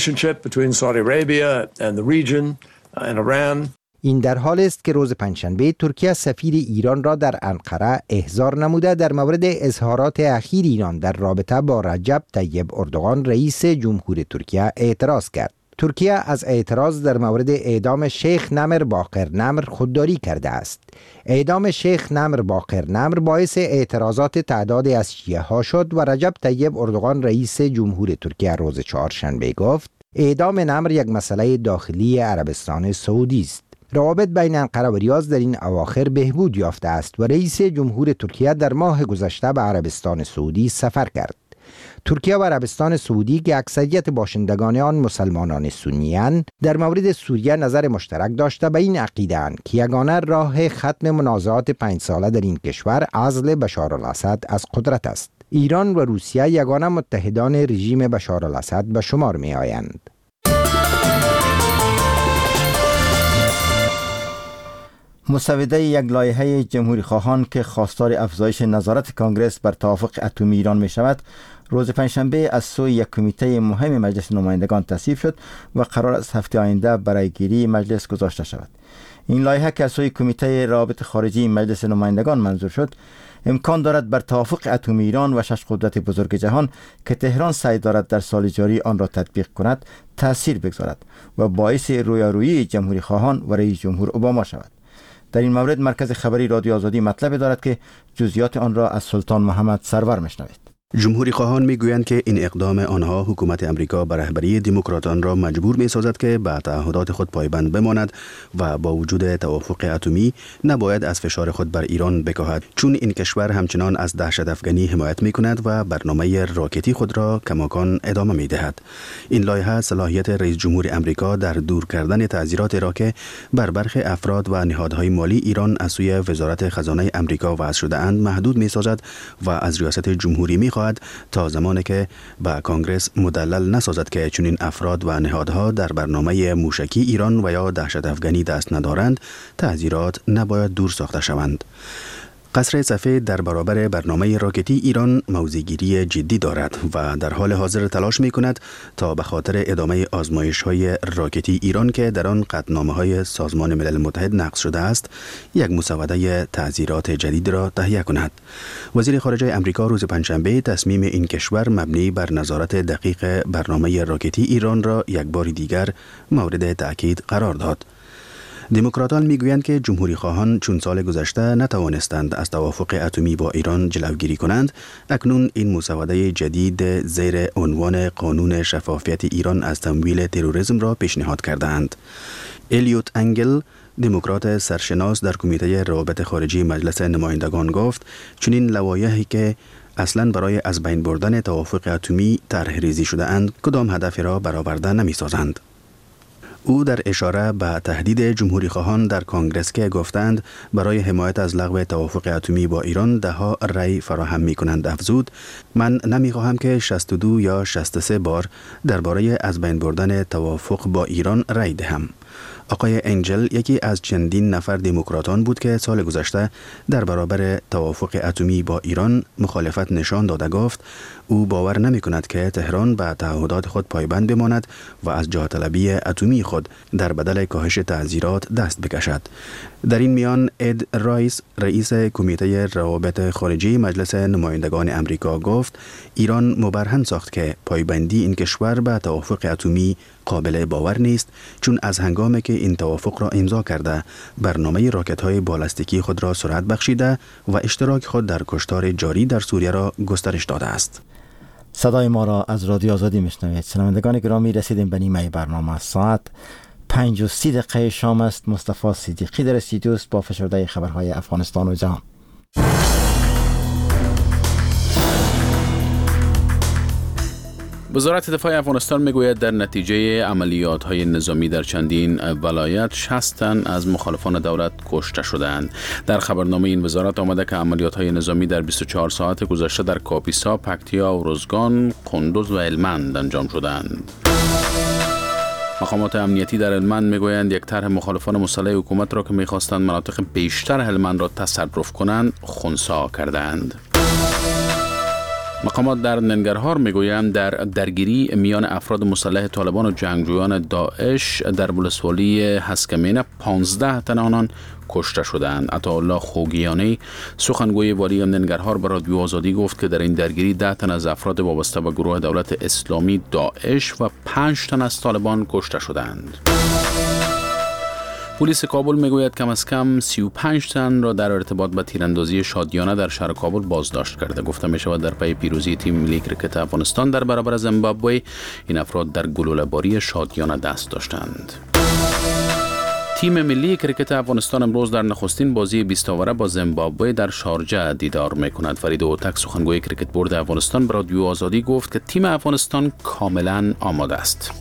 این در حال است که روز پنجشنبه ترکیه سفیر ایران را در انقره احضار نموده در مورد اظهارات اخیر ایران در رابطه با رجب طیب اردوغان رئیس جمهور ترکیه اعتراض کرد. ترکیه از اعتراض در مورد اعدام شیخ نمر باقر نمر خودداری کرده است. اعدام شیخ نمر باقر نمر باعث اعتراضات تعدادی از شیعه ها شد و رجب طیب اردوغان رئیس جمهور ترکیه روز چهارشنبه گفت اعدام نمر یک مسئله داخلی عربستان سعودی است. روابط بین انقره و ریاض در این اواخر بهبود یافته است و رئیس جمهور ترکیه در ماه گذشته به عربستان سعودی سفر کرد. ترکیه و عربستان سعودی که اکثریت باشندگان آن مسلمانان سنی اند، در مورد سوریه نظر مشترک داشته به این عقیده اند که یگانه راه ختم منازعات 5 ساله در این کشور عزل بشار الاسد از قدرت است. ایران و روسیه یگانه متحدان رژیم بشار الاسد به شمار می آیند. مسوده یک لایحه جمهوری خواهان که خواستار افزایش نظارت کانگرس بر توافق اتمی ایران می شود، روز پنجشنبه از سوی یک کمیته مهم مجلس نمایندگان تصویب شد و قرار است هفته آینده برای گیری مجلس گذاشته شود. این لایحه که از سوی کمیته روابط خارجی مجلس نمایندگان منظور شد، امکان دارد بر توافق اتمی ایران و 6 قدرت بزرگ جهان که تهران سعی دارد در سال جاری آن را تطبیق کند تأثیر بگذارد و باعث رویارویی جمهوری خواهان و رئیس جمهور اوباما شود. در این مورد مرکز خبری رادیو آزادی مطلب دارد که جزئیات آن را از سلطان محمد سرور میشنوید. جمهوری خواهان میگویند که این اقدام آنها حکومت امریکا به رهبری دموکراتان را مجبور می‌سازد که به تعهدات خود پایبند بماند و با وجود توافق اتمی نباید از فشار خود بر ایران بکاهد، چون این کشور همچنان از دهشت افغانی حمایت می‌کند و برنامه راکتی خود را کماکان ادامه می‌دهد. این لایحه صلاحیت رئیس جمهور امریکا در دور کردن تعزیرات را که بر برخی افراد و نهادهای مالی ایران از سوی وزارت خزانه امریکا وضع شده اند محدود می‌سازد و از ریاست جمهوری تا زمانی که به کانگرس مدلل نسازد که چنین افراد و نهادها در برنامه موشکی ایران و یا دهشت افغانی دست ندارند، تعزیرات نباید دور ساخته شوند. قصر سفید در برابر برنامه راکتی ایران موضع‌گیری جدی دارد و در حال حاضر تلاش می کند تا به خاطر ادامه آزمایش‌های راکتی ایران که در آن قطعنامه‌های سازمان ملل متحد نقض شده است، یک مسوده تعزیرات جدید را تهیه کند. وزیر خارجه امریکا روز پنجشنبه تصمیم این کشور مبنی بر نظارت دقیق برنامه راکتی ایران را یک بار دیگر مورد تأکید قرار داد. دموکراتان میگویند که جمهوری خواهان چون سال گذشته نتوانستند از توافق اتمی با ایران جلوگیری کنند، اکنون این مسوده جدید زیر عنوان قانون شفافیت ایران از تمویل تروریسم را پیشنهاد کردند. الیوت انگل، دموکرات سرشناس در کمیته روابط خارجی مجلس نمایندگان گفت چنین لوایحی که اصلا برای از بین بردن توافق اتمی طرح ریزی شده اند کدام هدفی را برآورده نمی سازند. او در اشاره به تهدید جمهوری خواهان در کنگره که گفتند برای حمایت از لغو توافق اتمی با ایران دهها رأی فراهم می‌کنند افزود: من نمی‌خواهم که 62 یا 63 بار درباره از بین بردن توافق با ایران رأی دهم. آقای انجل یکی از چندین نفر دموکراتان بود که سال گذشته در برابر توافق اتمی با ایران مخالفت نشان داده گفت او باور نمی کند که تهران به تعهدات خود پایبند بماند و از جاه طلبی اتمی خود در بدل کاهش تعزیرات دست بکشد. در این میان اد رایس رئیس کمیته روابط خارجی مجلس نمایندگان امریکا گفت ایران مبرهن ساخت که پایبندی این کشور به توافق اتمی قابل باور نیست، چون از هنگامی که این توافق را امضا کرده برنامه راکت‌های بالستیکی خود را سرعت بخشیده و اشتراک خود در کشتار جاری در سوریه را گسترش داده است. صدای ما را از رادیو آزادی میشنوید. شنوندگان گرامی، رسیدیم به نیمه برنامه. ساعت 5:30 شام است. مصطفی صدیقی در استودیو است با فشرده خبرهای افغانستان و جهان. وزارت دفاع افغانستان میگوید در نتیجه عملیات‌های نظامی در چندین ولایت 60 تن از مخالفان دولت کشته شدند. در خبرنامه این وزارت آمده که عملیات‌های نظامی در 24 ساعت گذشته در کاپیسا، پکتیا، ارزگان، قندوز و هلمند انجام شدند. مقامات امنیتی در هلمند میگویند یک طرح مخالفان مسلح حکومت را که می‌خواستند مناطق بیشتر هلمند را تصرف کنند خنثی کردند. مقامات در ننگرهار میگویند در درگیری میان افراد مسلح طالبان و جنگجویان داعش در ولسوالی هسکمینه 15 تن آنان کشته شدند. عطاالله خوگیانی سخنگوی والی ننگرهار به رادیو آزادی گفت که در این درگیری 10 تن از افراد وابسته به گروه دولت اسلامی داعش و 5 تن از طالبان کشته شدند. پلیس کابل میگوید کم از کم 35 تن را در ارتباط با تیراندازی شادیانه در شهر کابل بازداشت کرده. گفته می شود در پی پیروزی تیم ملی کرکت افغانستان در برابر زیمبابوه این افراد در گلوله‌باری شادیانه دست داشتند. تیم ملی کرکت افغانستان امروز در نخستین بازی 20 اوره با زیمبابوه در شارجه دیدار میکند. فرید اوتک سخنگوی کرکت بورد افغانستان به رادیو آزادی گفت که تیم افغانستان کاملا آماده است.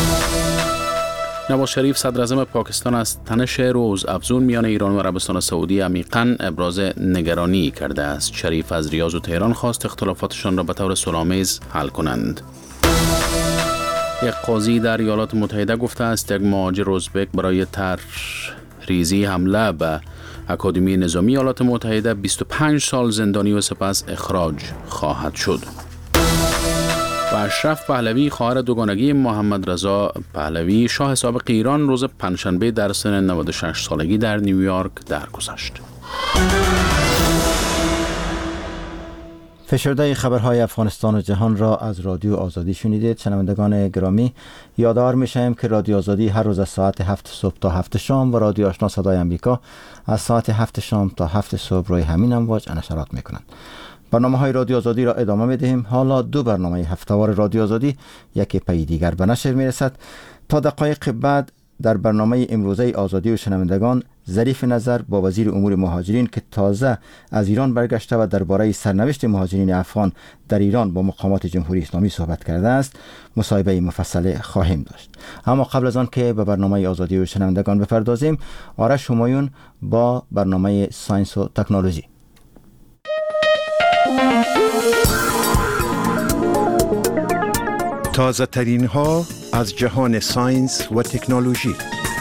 نواز شریف صدر اعظم پاکستان از تنش روز افزون میان ایران و عربستان سعودی عمیقاً ابراز نگرانی کرده است. شریف از ریاض و تهران خواست اختلافاتشان را به طور صلح‌آمیز حل کنند. یک قاضی در ایالات متحده گفته است یک مهاجر ازبک برای تحریضی حمله به اکادمی نظامی ایالات متحده 25 سال زندانی و سپس اخراج خواهد شد. و اشرف پهلوی خواهر دوگانگی محمد رضا پهلوی شاه سابق ایران روز پنجشنبه در سن 96 سالگی در نیویورک درگذشت. فشرده خبرهای افغانستان و جهان را از رادیو آزادی شنیدید. شنوندگان گرامی، یادآور می‌شویم که رادیو آزادی هر روز از ساعت 7 صبح تا 7 شام و رادیو آشنا صدای امریکا از ساعت 7 شام تا 7 صبح روی همین امواج نشرات می‌کنند. برنامه‌های رادیو آزادی را ادامه می‌دهیم. حالا 2 برنامه هفته‌وار رادیو آزادی یکی پی دیگر به نشر می‌رسد. تا دقایق بعد در برنامه امروزه آزادی و شنوندگان ظریف نظر با وزیر امور مهاجرین که تازه از ایران برگشته و درباره سرنوشت مهاجرین افغان در ایران با مقامات جمهوری اسلامی صحبت کرده است مصاحبه مفصل خواهیم داشت. اما قبل از آن که به برنامه آزادی و شنوندگان بپردازیم، آرش همایون با برنامه ساینس و تکنولوژی. تازه ترین ها از جهان ساینس و تکنولوژی.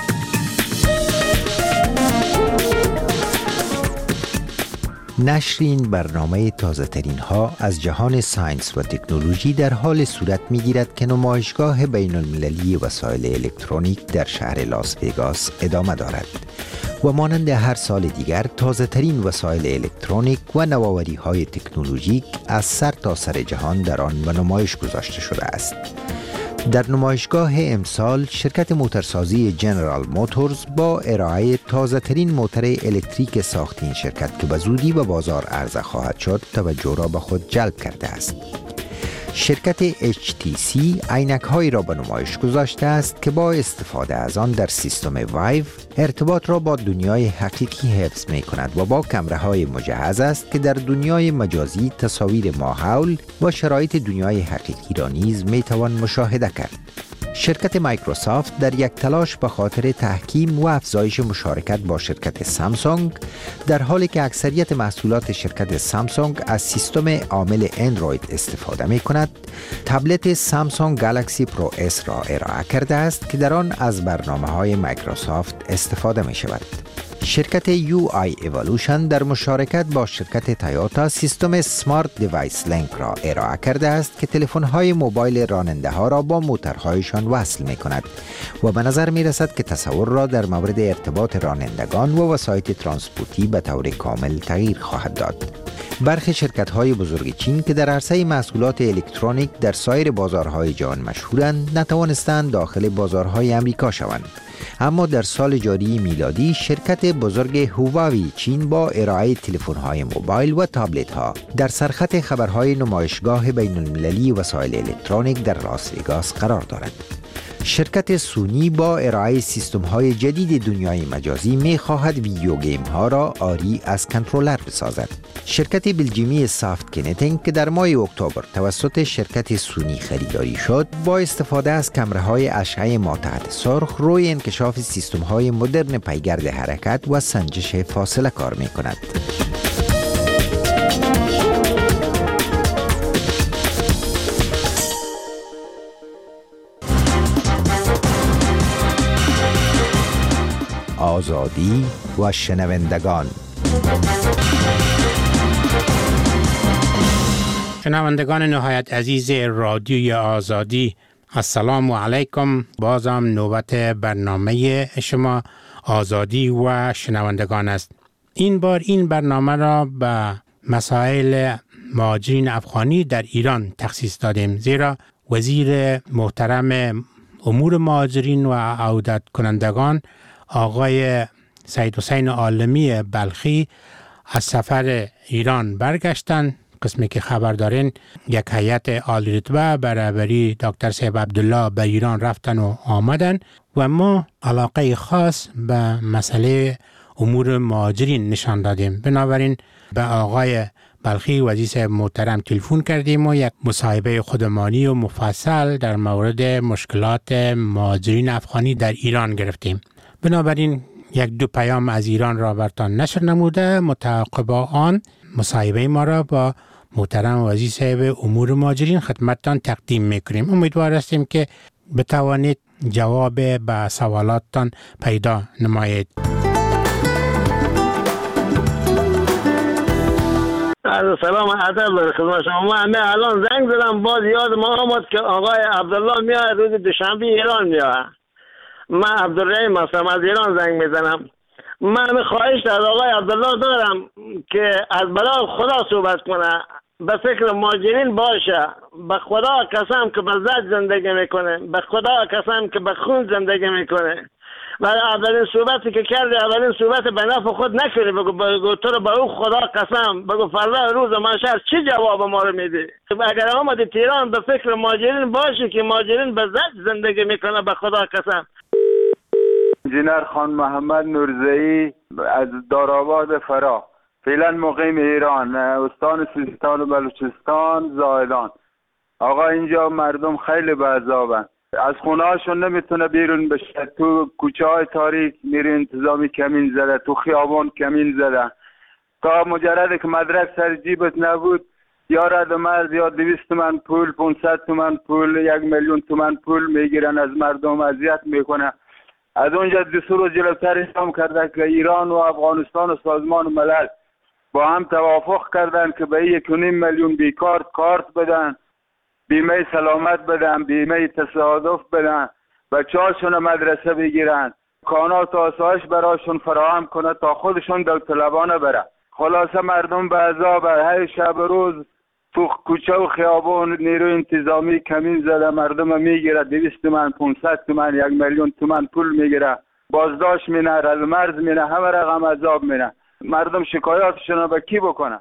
نشر این برنامه تازه ترین ها از جهان ساینس و تکنولوژی در حال صورت می گیرد که نمایشگاه بین المللی وسایل الکترونیک در شهر لاس وگاس ادامه دارد و مانند هر سال دیگر تازه ترین وسایل الکترونیک و نوآوری های تکنولوژیک از سر تا سر جهان در آن به نمایش گذاشته شده است. در نمایشگاه امسال شرکت موتورسازی جنرال موتورز با ارائه تازه ترین موتور الکتریک ساخت این شرکت که به زودی به بازار عرضه خواهد شد توجه را به خود جلب کرده است. شرکت HTC عینک‌هایی را به نمایش گذاشته است که با استفاده از آن در سیستم وایو ارتباط را با دنیای حقیقی حفظ می‌کند و با کامراهای مجهز است که در دنیای مجازی تصاویر ماحول و شرایط دنیای حقیقی را نیز می‌توان مشاهده کرد. شرکت مایکروسافت در یک تلاش به خاطر تحکیم و افزایش مشارکت با شرکت سامسونگ، در حالی که اکثریت محصولات شرکت سامسونگ از سیستم عامل اندروید استفاده می کند، تبلت سامسونگ گالاکسی پرو اس را ارائه کرده است که در آن از برنامه‌های مایکروسافت استفاده می شود. شرکت UI Evolution در مشارکت با شرکت تویوتا سیستم سمارت دیوایس لینک را ارائه کرده است که تلفن‌های موبایل راننده ها را با موتورهایشان وصل می کند و به نظر می رسد که تصور را در مورد ارتباط رانندگان و وسایط ترانسپورتی به طور کامل تغییر خواهد داد. برخی شرکت‌های بزرگ چین که در عرصه محصولات الکترونیک در سایر بازارهای جهان مشهورند، نتوانستند داخل بازارهای امریکا شوند. اما در سال جاری میلادی شرکت بزرگ هواوی چین با ارائه تلفن‌های موبایل و تابلت‌ها در سرخط خبرهای نمایشگاه بین‌المللی وسایل الکترونیک در لاس وگاس قرار دارد. شرکت سونی با ارائه سیستم‌های جدید دنیای مجازی می‌خواهد ویدیو گیم‌ها را عاری از کنترلر بسازد. شرکت بلژیمی سافت کنتینگ که در ماه اکتبر توسط شرکت سونی خریداری شد، با استفاده از کامراهای اشعه ماتحت سرخ روی انکشاف سیستم‌های مدرن پیگرد حرکت و سنجش فاصله کار می‌کند. آزادی و شنوندگان. شنوندگان نهایت عزیز رادیوی آزادی، السلام علیکم. بازم نوبت برنامه شما آزادی و شنوندگان است. این بار این برنامه را به مسائل مهاجرین افغانی در ایران تخصیص دادیم، زیرا وزیر محترم امور مهاجرین و عودت کنندگان آقای سید حسین عالمی بلخی از سفر ایران برگشتن. قسمی که خبر دارین یک هیئت عالی رتبه برابری دکتر صاحب عبدالله به ایران رفتن و آمدن و ما علاقه خاص به مسئله امور مهاجرین نشان دادیم. بنابراین به آقای بلخی وزیر صاحب محترم تلفن کردیم و یک مصاحبه خودمانی و مفصل در مورد مشکلات مهاجرین افغانی در ایران گرفتیم. بنابراین یک دو پیام از ایران را برتان نشر نموده، متعاقب آن مصاحبه ما را با محترم وزیر صاحب امور مهاجرین خدمتتان تقدیم میکنیم. امیدوار هستیم که بتوانید جواب به سوالاتتان پیدا نمایید. سلام ادب در خدمت شما. من الان زنگ زدم، باز یاد ما آمد که آقای عبدالله میاد روز دوشنبه ایران میاد. من عبدالرحیم هستم، از ایران زنگ میزنم. من خواهش از آقای عبدالله دارم که از بلای خدا صحبت کنه، به فکر مهاجرین باشه. به خدا قسم که به زد زندگی میکنه، به خدا قسم که به خون زندگی میکنه. و اولین صحبتی که کرده، اولین صحبت به نفع خود نکنی، بگو تو رو به او خدا قسم، بگو فردا روز محشر چی جواب ما رو میدی؟ اگر آمدی تهران به فکر مهاجرین باشی که مهاجرین به زد زندگی میکنه، به خدا قسم. انجینر خان محمد نورزئی از دارآباد فرا، فعلا مقیم ایران، استان سیستان و بلوچستان، زاهدان. آقا اینجا مردم خیلی به عذابن، از خونه هاشون نمیتونه بیرون بشه. تو کوچه های تاریک نیروی انتظامی کمین زده، تو خیابان کمین زده. تا مجرد که مدرک سر جیبت نبود، یا رد مرز یا 200 تومن پول، 500 تومن پول، 1,000,000 تومن پول میگیرن از مردم، اذیت میکنه. از اونجا 2 روز جلوتر اعلام کرده که ایران و افغانستان و سازمان ملل با هم توافق کردن که به 1.5 میلیون بیکار کارت بدن، بیمه سلامت بدن، بیمه تصادف بدن، بچه‌هاشون مدرسه بگیرن، کانات و آسایش براشون فراهم کنه تا خودشون داوطلبانه بره. خلاصه مردم به عذاب، هر شب روز تو کوچه و خیابان نیروی انتظامی کمین زده، مردم میگیره 200 تومن، 500 تومن، 1,000,000 تومن پول میگیره، بازداشت مینه، رد مرز مینه، همه رقم عذاب مینه. مردم شکایاتشون به کی بکنه؟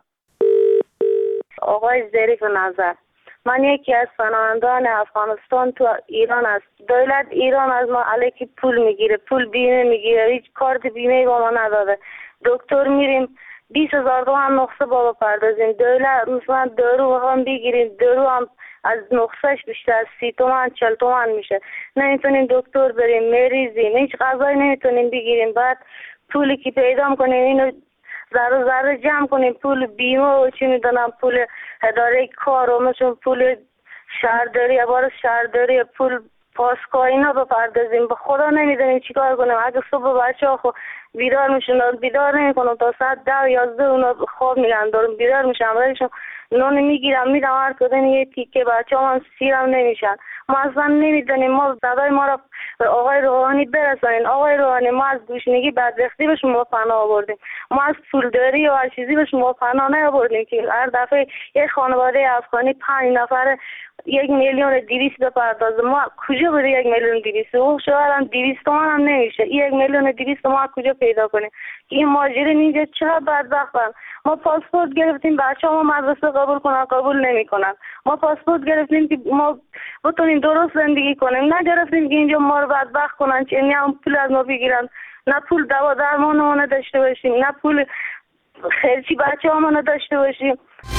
آقای ظریف نظر، من یکی از پناهندگان افغانستان تو ایران است. دولت ایران از ما علیکی پول میگیره، پول بیمه میگیره، هیچ کارت بیمه با ما نداده. دکتر میریم 20,000 تومان نقصه بابا پردازیم. دولت مثلا دارو هم بگیریم، دارو هم از نقصش بیشتر از 30 تومن 40 تومن میشه. نمیتونیم دکتر بریم، مریضیم، هیچ غذایی نمیتونیم بگیریم. بعد پولی که پیدا کنیم اینو ذره ذره جمع کنیم، پول بیمه و چی میدونم، پول اداره کار و مثلا پول شهرداری، عبارت شهرداری، پول پاسگاه اینا بپردازیم. به خدا نمیدونیم چیکار کنیم. اگه صبح بچه‌ها خو بیدار میشن، بیدار نمیکنم تا ساعت 10 11 اونا خواب میگن دارم بیدار میشم، رایشون نون میگیرم میدم هر کدوم یه تیکه، بچه‌ها هم سیرم نمیشن. ما اصلا نمیدونیم. ما صدای ما را به آقای روحانی برسانین. آقای روحانی، ما از گوشنگی بدبختی به شما پناه آوردیم، ما از پولداری و هر چیزی به شما پناه نیاوردیم که هر دفعه یک خانواده افغانی 5 نفر 1,200,000 بپردازه. ما کجا بده 1,200,000؟ او شوهرم 200 تومن هم نمیشه. 1,200,000 ما کجا پیدا کنیم؟ این ماجرین اینجا چرا بدبختن؟ ما پاسپورت گرفتیم بچه‌ها ما مدرسه قبول نمیکنن. ما پاسپورت گرفتیم که ما بتونیم درست زندگی کنیم، نگرفتیم که اینجا ما رو بدبخت کنن، چه نه پول از ما بگیرن، نه پول دوا درمانمون داشته باشیم، نه پول خرچی بچه‌هامون داشته باشیم.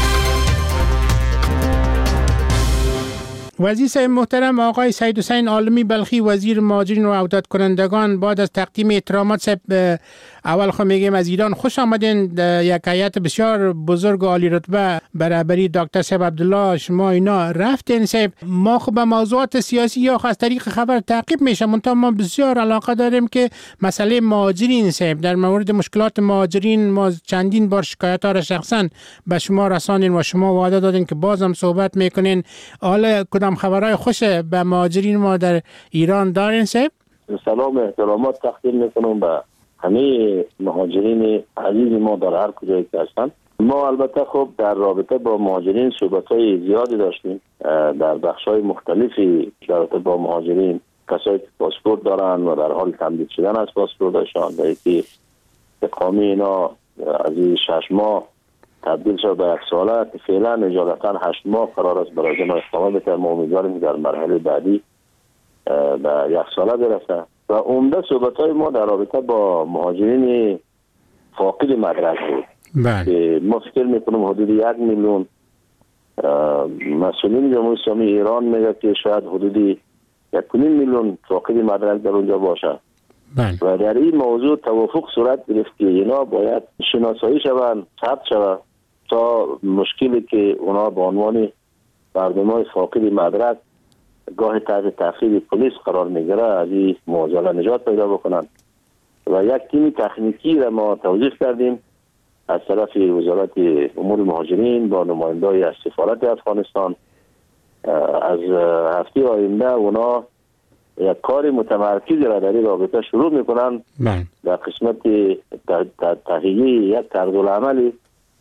وزیر صاحب محترم آقای سید حسین عالمی بلخی، وزیر مهاجرین و عودت کنندگان، بعد از تقدیم احترامات صاحب اول خود میگیم از ایران خوش آمدین. یک هیئت بسیار بزرگ و عالی رتبه برابری دکتر صاحب عبدالله شما اینا رفتین صاحب. ما خب به موضوعات سیاسی یا از طریق خبر تعقیب میشه، منتها ما بسیار علاقه داریم که مسئله مهاجرین صاحب، در مورد مشکلات مهاجرین ما چندین بار شکایت ها را شخصا به شما رساندین و شما وعده دادین که بازم صحبت میکنین. حالا کدام خبرهای خوش به مهاجرین ما در ایران دارین صاحب؟ سلام و احترامات تقدیم میکنم به همه مهاجرین عزیز ما در هر کجایی که هستند. ما البته خب در رابطه با مهاجرین صحبت‌های زیادی داشتیم در بخش‌های مختلفی در رابطه با مهاجرین، کسایی که پاسپورت دارن و در حال تمدید شدن از پاسپورتشان، در که اقامه اینا از 6 ماه تبدیل شد به 1 ساله که فعلا اجالتا 8 ماه قرار است برای ما اقامه بده. ما امیدواریم در مرحله بعدی به 1 ساله برسه. و عمده صحبت‌های ما در رابطه با مهاجرین فاقد مدرک بود. بله. ما فکر میکنم حدود 1 میلیون مسئولین جمهوری اسلامی ایران میگه که شاید حدود 1.5 میلیون فاقد مدرک در اونجا باشه. بله. و در این موضوع توافق صورت گرفت که اینا باید شناسایی شوند، ثبت شوند تا مشکلی که اونا به عنوان مردمای فاقد مدرک گاه تحت تعقیب پلیس قرار میگیره از این معضله نجات پیدا بکنن. و یک تیم تکنیکی را ما توظیف کردیم از طرف وزارت امور مهاجرین با نمایندای از سفارت افغانستان. از هفته آینده اونا یک کار متمرکز را در این رابطه شروع میکنن در قسمت تهیه یک طرزالعمل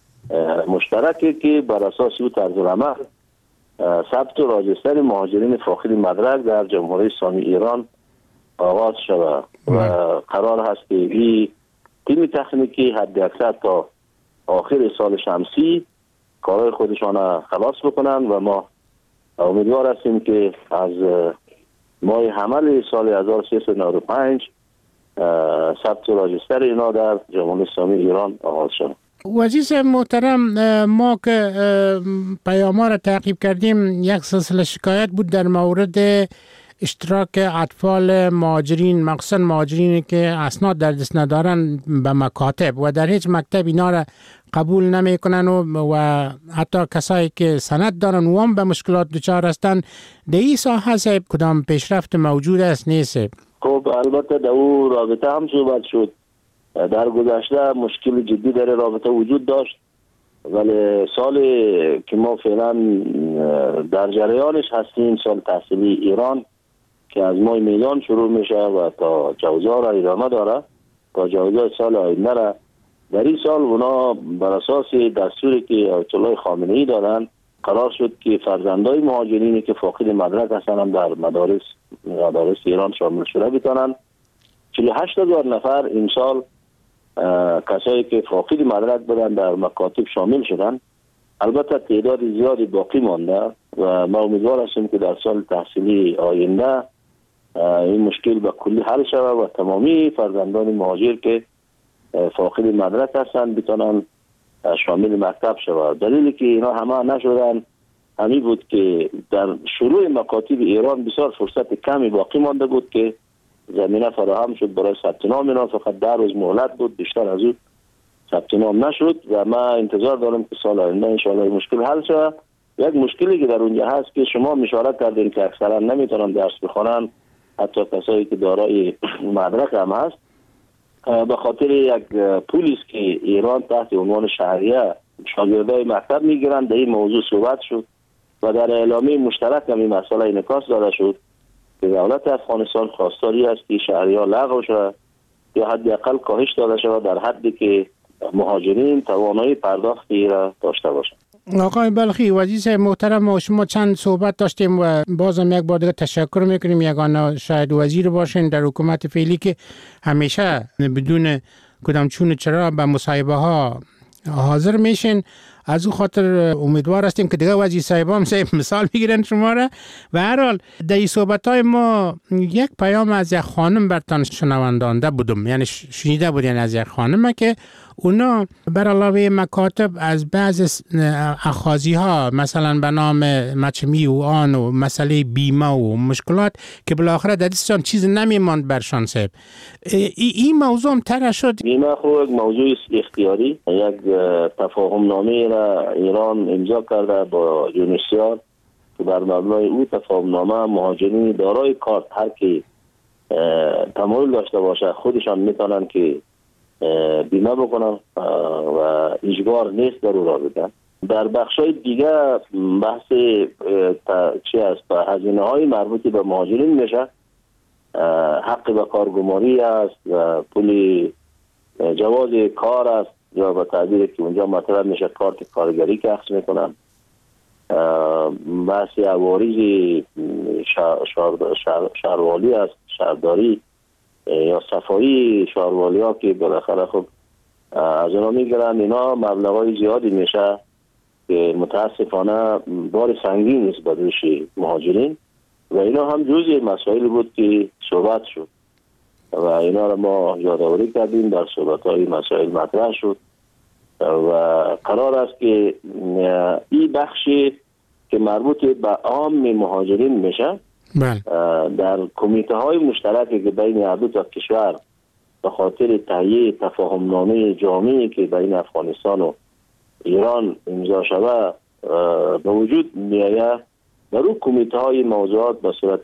مشترکی که بر اساس او طرزالعمل ثبت و راجستر مهاجرین فاقد مدرک در جمهوری اسلامی ایران آغاز شود و قرار هست که این تیم تکنیکی حد اکثر تا آخر سال شمسی کارهای خودشان خلاص بکنن و ما امیدوار هستیم که از ماه حمل سال 1395 ثبت و راجستر اینا در جمهوری اسلامی ایران آغاز شود. وزیر محترم، ما که پیام‌ها را تعقیب کردیم یک سلسله شکایت بود در مورد اشتراک اطفال مهاجرین، مخصوصا مهاجرینی که اسناد در دست ندارن به مکاتب و در هیچ مکتب اینا را قبول نمی کنن و حتی کسایی که سند دارن و هم به مشکلات دچار هستند. در این ساحه صاحب کدام پیشرفت موجود است نیست؟ خب البته در او رابطه هم صحبت شد. در گذشته مشکل جدی در رابطه وجود داشت، ولی سال که ما فعلا در جریانش هستیم، سال تحصیلی ایران که از ماه میلان شروع میشه و تا جوزا را ادامه داره تا جوزا سال آینده را، در این سال اونا بر اساس دستوری که آیت الله خامنه‌ای دادن قرار شد که فرزندای مهاجرینی که فاقد مدرک هستند در مدارس ایران شامل شده بتونن. 48,000 نفر این سال کسایی که فاقد مدرک بودن در مکاتب شامل شدن. البته تعداد زیادی باقی مانده و ما امیدوار هستیم که در سال تحصیلی آینده این مشکل به کلی حل شود و تمامی فرزندان مهاجر که فاقد مدرک هستند بتونن شامل مکتب شود. دلیلی که اینا همه نشدن همین بود که در شروع مکاتب ایران بسیار فرصت کمی باقی مانده بود که زمینه فراهم شد برای ثبت نام اینا. فقط 10 روز مهلت بود، بیشتر از اون ثبت نام نشد و ما انتظار دارم که سال آینده ان شاء الله مشکل حل شود. یک مشکلی که در اونجا هست که شما اشاره کردین که اکثرا نمیتونن درس بخونن، حتی کسایی که دارای مدرک هم هست، به خاطر یک پولی است که ایران تحت عنوان شهریه شاگردای مکتب میگیرن. در این موضوع صحبت شد و در اعلامیه مشترک هم این مسئله انعکاس داده شد که دولت افغانستان خواستاری است که شهریه لغو شود یا حداقل کاهش داده شود در حدی که مهاجرین توانایی پرداختی را داشته باشند. آقای بلخی، وزیر محترم، ما شما چند صحبت داشتیم و بازم یک بار دیگه تشکر میکنیم. یگانه شاید وزیر باشین در حکومت فعلی که همیشه بدون کدام چون چرا به مصاحبه ها حاضر میشین. از او خاطر امیدوار هستیم که دیگه وزیر صاحبام مثال میگیرن شما را. و هر حال در این صحبت های ما یک پیام از یک خانم برتان شنوندانده بودم، یعنی شنیده بودین از یک خانم که اونا بر علاوه مکاتب از بعض اخاذی ها مثلا به نام مچمی و آن و مسئله بیمه و مشکلات که بالاخره در دستشان چیز نمیماند برشان صاحب. این موضوع هم طرح شد. بیمه خود یک موضوع اختیاری، یک تفاهم نامه را ایران امضا کرده با یونیسیار که بر مبنای او تفاهم نامه مهاجرین دارای کارت هر کی تمایل داشته باشه خودشان میتونن که بیمه بکنن و اجبار نیست در او را بدن. در بخشای دیگه بحث چی است؟ هزینه های مربوط به مهاجرین میشه، حق به کارگماری است و پول جواز کار است یا به تعبیری که اونجا مطرح میشه کارت کارگری که اخذ میکنن، بحث عوارض شهروالی است، شهرداری یا صفایی شهروالی ها که بالاخره خب از اونا میگیرن. اینا مبلغای زیادی میشه که متاسفانه بار سنگین است به دوش مهاجرین و اینا هم جزء مسائل بود که صحبت شد و اینا را ما یادآوری کردیم، در صحبت های مسائل مطرح شد و قرار است که این بخشی که مربوط به عام مهاجرین میشه در کمیته های مشترکی که بین هر دو تا کشور به خاطر تهیه تفاهم نامه جامعی که بین افغانستان و ایران امضا شده به وجود میآید، در اون کمیته های موضوعات به صورت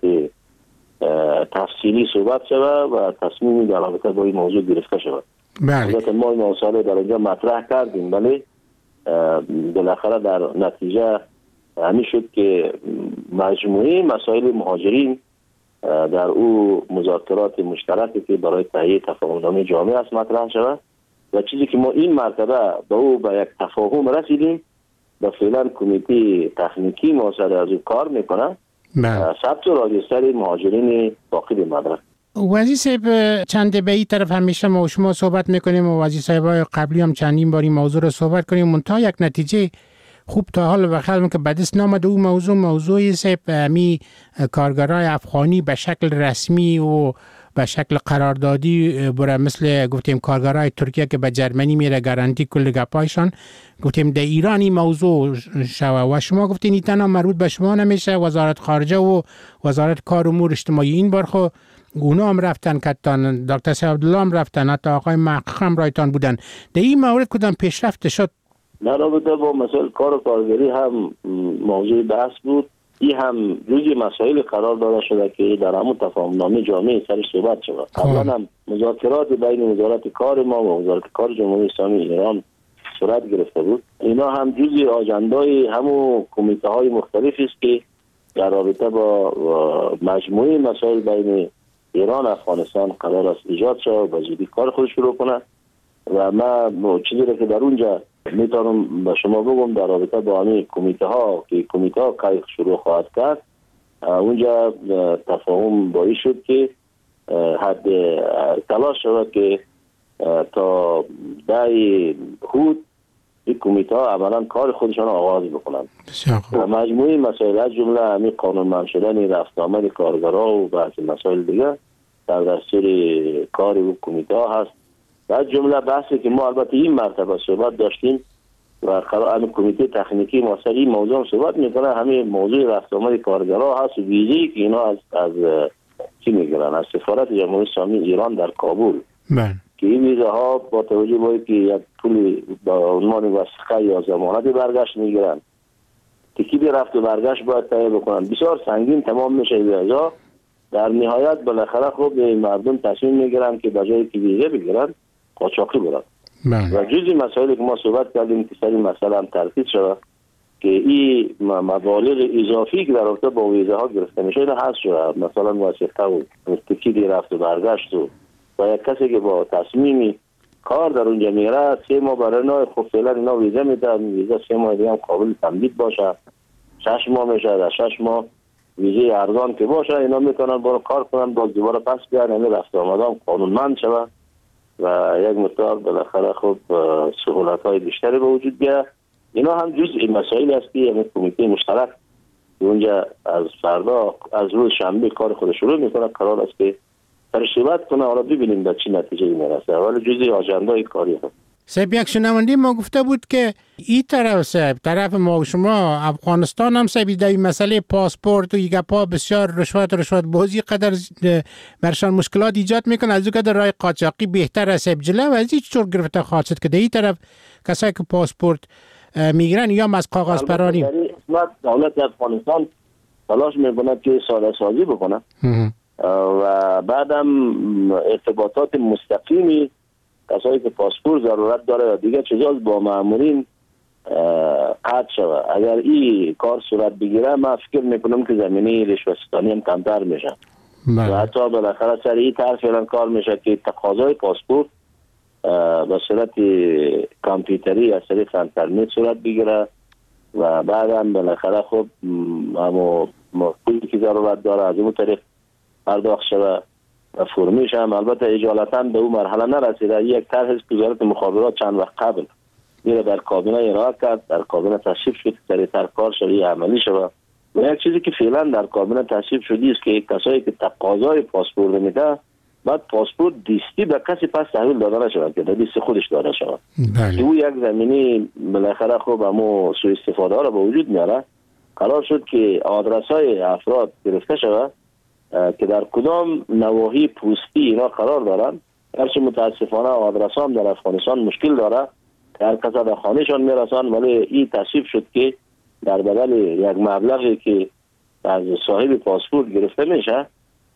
تفصیلی صحبت شود و تصمیم در رابطه با این موضوع گرفته شود. البته ما این مسائل در اینجا مطرح کردیم، ولی بالاخره در نتیجه همین شد که مجموعه مسائل مهاجرین در او مذاکرات مشترکی که برای تهیه تفاهم‌نامه جامع است مطرح شود و چیزی که ما این مرتبه به او به یک تفاهم رسیدیم و فعلا کمیته تکنیکی مؤسسه از او کار میکنه ثبت و راجستر مهاجرین فاقد مدرک. وزیر صاحب، چند به این طرف همیشه ما و شما صحبت میکنیم و وزیر صاحب قبلی هم چندین بار این موضوع رو صحبت کنیم، منتها یک نتیجه خوب تا حال بخیر که به دست نامد او موضوعی صاحب همی کارگرای افغانی به شکل رسمی و به شکل قراردادی برای مثل گفتیم کارگرای ترکیه که به جرمنی میره گارانتی کل گپایشان گفتیم در ایران این موضوع شوه و شما گفتین این تنها مربوط به شما نمیشه، وزارت خارجه و وزارت کار امور اجتماعی این بار خو اونا هم رفتن کتان، دکتر سید عبدالله هم رفتن، حتی آقای محقق هم رایتان بودن. در این مورد کدام پیشرفت شد؟ در رابطه با مسائل کار و کارگری هم موضوع بحث بود. این هم جزء مسائل قرار داده شده که در همون تفاهم‌نامه جامع سرش صحبت شد. قبلا هم مذاکرات بین وزارت کار ما و وزارت کار جمهوری اسلامی ایران صورت گرفته بود. اینا هم جزء آجندای همون کمیته های مختلفی است که در رابطه با مجموعه مسائل بین ایران و افغانستان قرار است ایجاد شد و زودی کار خود شروع کنه و ما چیزی را که در اونجا میتونم به شما بگم در رابطه با همین کمیته ها که کمیته ها کار شروع خواهد کرد، اونجا تفاهم بایی شد که حد تلاش شود که تا 10 خود این کمیته ها عملا کار خودشان آغاز بکنند و مجموعه مسائل از جمله همین قانونمند شدن رفت آمد کارگرها و بعضی مسائل دیگه در دستور کار و کمیته ها هست. از جمله بحثی که ما البته این مرتبه صحبت داشتیم و قرار کمیته تکنیکی ما سر این موضوع صحبت میکنه. همین موضوع رفت آمد کارگرها هست و ویزی که اینا از چی میگیرن از سفارت جمهوری اسلامی ایران در کابل که این ویزه ها با توجه به که یک پول با عنوان وثیقه یا ضمانت برگشت میگیرن، تکیب رفت و برگشت باید تهیه بکنن، بسیار سنگین تمام میشه ویزا. در نهایت بالاخره خب مردم تصمیم میگیرن که بجای که ویزه بگیرن قاچاقی برن. و جزی مسائلی که ما صحبت کردیم که سری مسئله هم ترتیب شده که این مبالغ اضافی که در رابطه با ویزه ها گرفته میشه اینا هست شده، مثلا وثیقه و تکیب رفت و برگشت و یک کسی که با تصمیمی کار در اونجا میره 3 ماه برای اینا خب فعلا اینا ویزه میدن، ویزه 3 ماه دیگه هم قابل تمدید باشه، 6 ماه میشه، در 6 ماه ویزه ارزان که باشه اینا میتونن برای کار کنن، باز دوباره پس بیان، یعنی رفت آمدام قانونمند شود و یک مقدار بالاخره خب سهولت‌های بیشتری به وجود بیاد. اینا هم جزء مسائلی است که یعنی کمیته مشترک اونجا از فردا از روز شنبه کار خود شروع میکنه، قرار است که ترشیبات کنه. حالا ببینیم به چه نتیجه میرسه، ولی جزء آژاندای کاری هست. صاحب یک شنونده ما گفته بود که این طرف ما شما افغانستان هم صاحب در مسئله پاسپورت و یک پا بسیار رشوت بازی قدر برشان مشکلات ایجاد میکنه، از اون قدر رای قاچاقی بهتر است صاحب جلو و از این چطور گرفته خواهد شد که در این طرف کسایی که پاسپورت میگیرن یا از کاغذ پرانی دولت افغانستان تلاش میکنه که ساده سازی بکنه و بعدم ارتباطات مستقیمی کسایی که پاسپورت ضرورت داره و دیگه چیزاست با مامورین قطع شود. اگر این کار صورت بگیره من فکر میکنم که زمینه رشوه‌ستانی هم کمتر میشه و حتی بالاخره سر این طرف فعلا کار میشه که تقاضای پاسپورت به صورت کامپیوتری از طریق اینترنت صورت بگیره و بعدم بالاخره خب پولی که ضرورت داره از اون طریق پرداخت شود و فرمیش هم البته اجالتا به اون مرحله نرسیده. یک طرح از وزارت مخابرات چند وقت قبل میره در کابینه ارائه کرد، در کابینه تصویب شد، سریعتر کار شده عملی شود و یک چیزی که فعلا در کابینه تصویب شده است که کسایی که تقاضای پاسپورت میده بعد پاسپورت دیستی به کسی پس تحویل داده نشود که دیست خودش داده شود. او یک زمینی بالاخره خب همو سوء استفاده ها را به وجود میاره. قرار شد که آدرس های افراد گرفته شود که در کدام نواحی پوستی اینا قرار دارن. هرچی متاسفانه آدرس هم در افغانستان مشکل داره که هر کس در خانهشان میرسن، ولی این تصویب شد که در بدل یک مبلغی که از صاحب پاسپورت گرفته میشه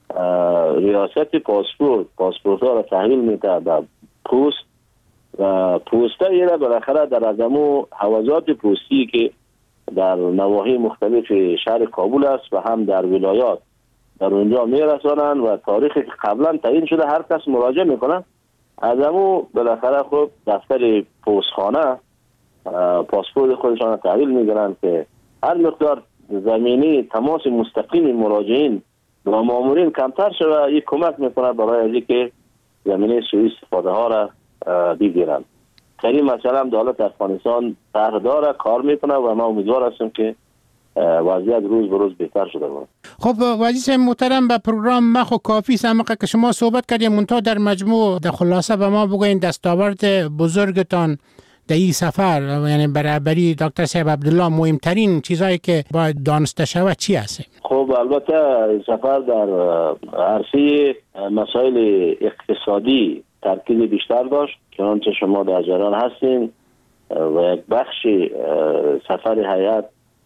ریاست پاسپورت ها را تحویل میده به پوست و پوسته یه را بالاخره در ازمو حوزات پوستی که در نواحی مختلف شهر کابل است و هم در ولایات در اونجا میرسانن و تاریخی که قبلا تعیین شده هر کس مراجعه میکنن از همو بالاخره خب دفتر پستخانه پاسپورت خودشان تحویل میگیرن که هر مقدار زمینه تماس مستقیم مراجعین و مامورین کمتر شده. این کمک میکنه برای از که زمینه سوء استفاده ها را بگیرن. خیلی مثلا دولت افغانستان طرح داره کار میکنه و ما امیدوار هستیم که وضعیت روز به روز بهتر شده بود. خب وزیر محترم به پروگرام مخ و کافی سمقه که شما صحبت کردیم منتها در مجموع در خلاصه به ما بگوین دستاورد بزرگتان در این سفر یعنی برابری دکتر صاحب عبدالله مهمترین چیزایی که باید دانسته شود چی هست؟ خب البته سفر در عرصه مسائل اقتصادی ترکیز بیشتر داشت چنانچه شما در جریان هستین و یک بخش سفر هیئت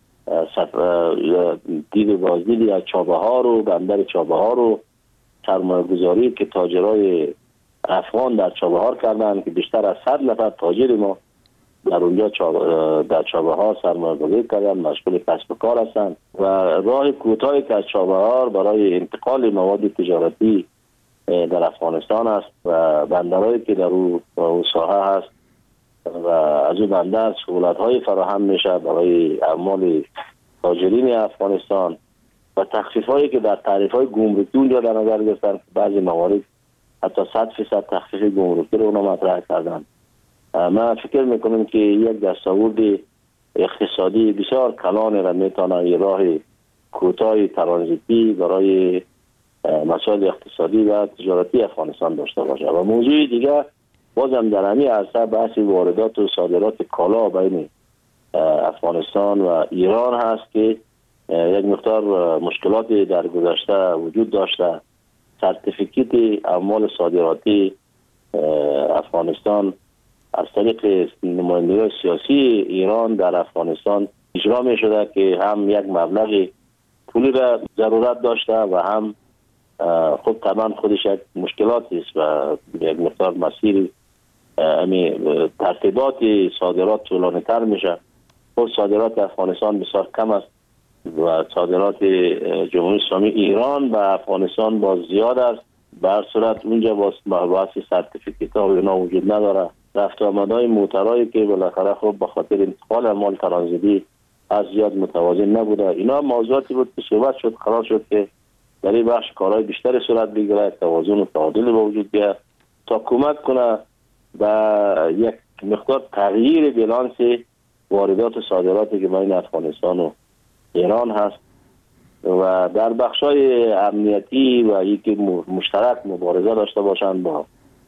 دید بازدیدی از چابهار و بندر چابهار و سرمایه‌گذاری که تاجرای افغان در چابهار کردن که بیشتر از 100 نفر تاجر ما در اونجا در چابهار سرمایه‌گذاری کردن، مشغول کسب و کار هستند و راه کوتاهی که از چابهار برای انتقال مواد تجارتی در افغانستان است و بندرهایی که در اون ساحه هست و از اون بندر سهولت‌های فراهم میشه برای اعمال تاجرین افغانستان و تخفیف‌هایی که در تعرفه‌های گمرکی اونجا در نظر گرفتن که بعضی موارد حتی 100% تخفیف گمرکی رو اونا مطرح کردن. من فکر میکنم که یک دستاورد اقتصادی بسیار کلان را میتونه یه راه کوتاه ترانزیتی برای مسائل اقتصادی و تجارتی افغانستان داشته باشه. و موضوع دیگه بازم در همین عرصه بحث واردات و صادرات کالا بین افغانستان و ایران هست که یک مقدار مشکلاتی در گذشته وجود داشته. سرتیفیکیت اعمال صادراتی افغانستان از طریق نمایندگان سیاسی ایران در افغانستان اجرا می شده که هم یک مبلغ پولی را ضرورت داشته و هم خب طبعا خودش یک مشکلاتی است و یک مقدار مسیر ترتیبات صادرات طولانی تر میشه. خب صادرات افغانستان بسیار کم است و صادرات جمهوری اسلامی ایران به افغانستان باز زیاد است. به هر صورت اونجا باز بحث سرتیفیکیت ها و اینا وجود نداره. رفت آمدهای موترهایی که بالاخره خب به خاطر انتقال اموال ترانزیتی از زیاد متوازن نبوده. اینا موضوعاتی بود که صحبت شد، قرار شد که در این بخش کارهای بیشتری صورت بگیره، توازن و تعادل به وجود بیاد تا کمک کنه به یک مقدار تغییر بالانس واردات و صادراتی که بین افغانستان و ایران هست و در بخشای امنیتی و یکی مشترک مبارزه داشته باشند با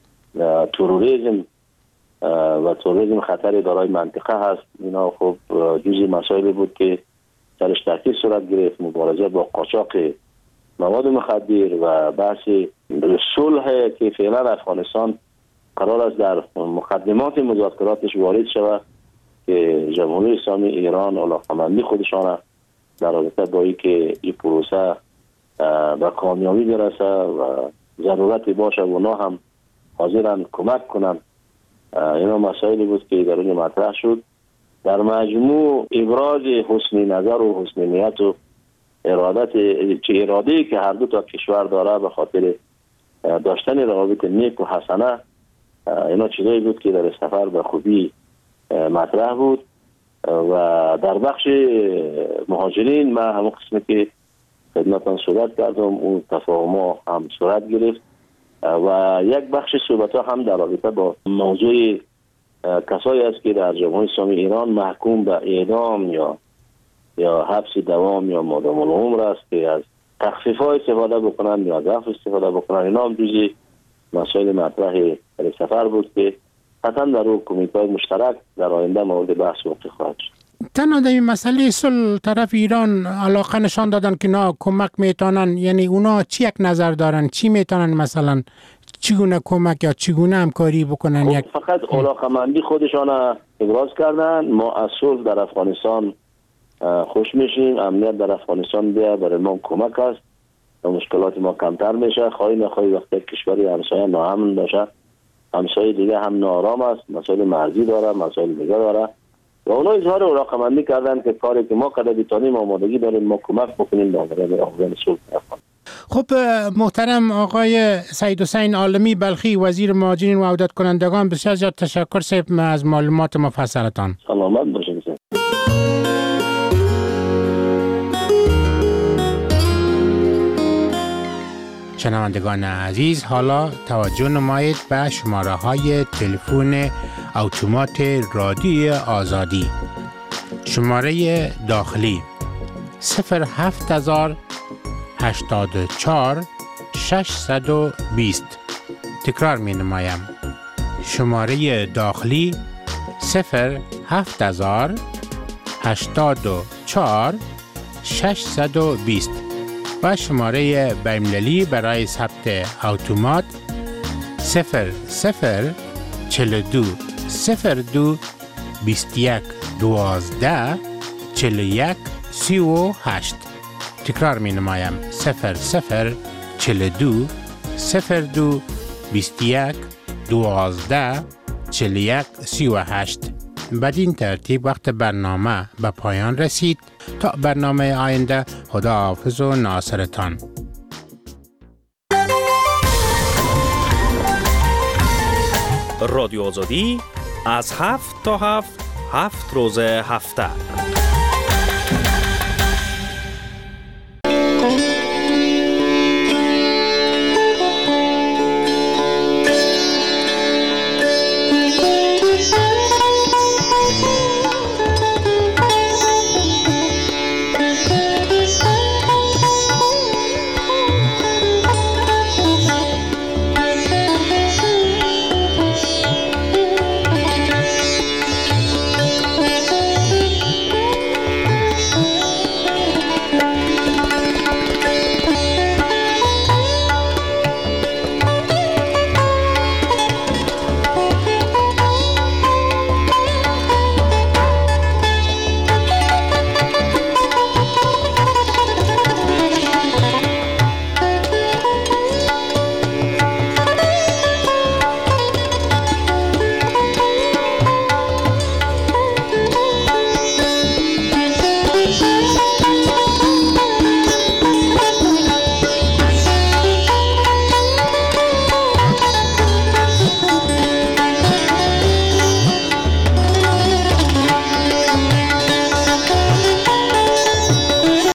تروریسم و تروریسم خطری دارای منطقه هست. اینا خب جزئی مسائلی بود که سرش تحقیق صورت گرفت. مبارزه با قاچاق مواد مخدر و بحث صلح که فعلا افغانستان قرار است در مقدمات مذاکراتش وارد شود که جمهوری اسلامی ایران علاقمندی خودشان در رابطه با اینکه این پروسه به کامیابی برسه و ضرورتی باشه و اونا هم حاضرن کمک کنن. اینا مسائلی بود که در اونجا مطرح شد. در مجموع ابراز حسن نظر و حسن نیت و اراده‌ای که هر دو تا کشور داره به خاطر داشتن روابط نیک و حسنه، اینا چیزایی بود که در سفر به خوبی مطرح بود. و در بخش مهاجرین من همون قسمی که خدمتان صحبت کردم اون تفاهم ها هم صورت گرفت و یک بخش صحبت ها هم در رابطه با موضوع کسایی است که در جمهوری اسلامی ایران محکوم به اعدام یا حبس دوام یا مادام العمر است که از تخفیف ها استفاده بکنن یا ضعف استفاده بکنن. اینا هم جزئی مسائل مطرح در سفر بود که قطعا در اون کمیته مشترک در آینده مورد بحث واقع خواهد شد. تنها در این مسئله صلح طرف ایران علاقه نشان دادن که نه کمک میتونن، یعنی اونا چی یک نظر دارن، چی میتونن مثلا چگونه کمک یا چگونه همکاری بکنن؟ یک فقط علاقمندی خودشان ابراز کردن. ما از صلح در افغانستان خوش میشیم، امنیت در افغانستان بیا برای ما کمک است و مشکلات ما کمتر میشه. خواهی نخواهی وقتی کشوری همسایه ناامن باشه، همسایه دیگه هم نارام است، مسائل مرزی داره، مسائل دیگه داره و اونا اظهار علاقمندی کردن که کاری که ما قدر بیتانیم آمادگی داریم ما کمک بکنیم در افغانستان صلح. خب محترم آقای سید حسین عالمی بلخی وزیر مهاجرین و عودت کنندگان، بسیار زیاد تشکر صاحب از معلومات مفصلتان. سلامت باشید. شنوندگان عزیز، حالا توجه نمایید به شماره های تلفن اتومات رادیو آزادی. شماره داخلی 07084 620. تکرار می نمایم. شماره داخلی 07084 620 و شماره بین‌المللی برای ثبت اتومات 0042 02 21 12 41 38. تکرار می نمایم 0042 02 21 12 41 38. بدین ترتیب وقت برنامه به پایان رسید. تا برنامه آینده، خداحافظ و ناصرتان. رادیو آزادی از 7 تا 7 روز هفته.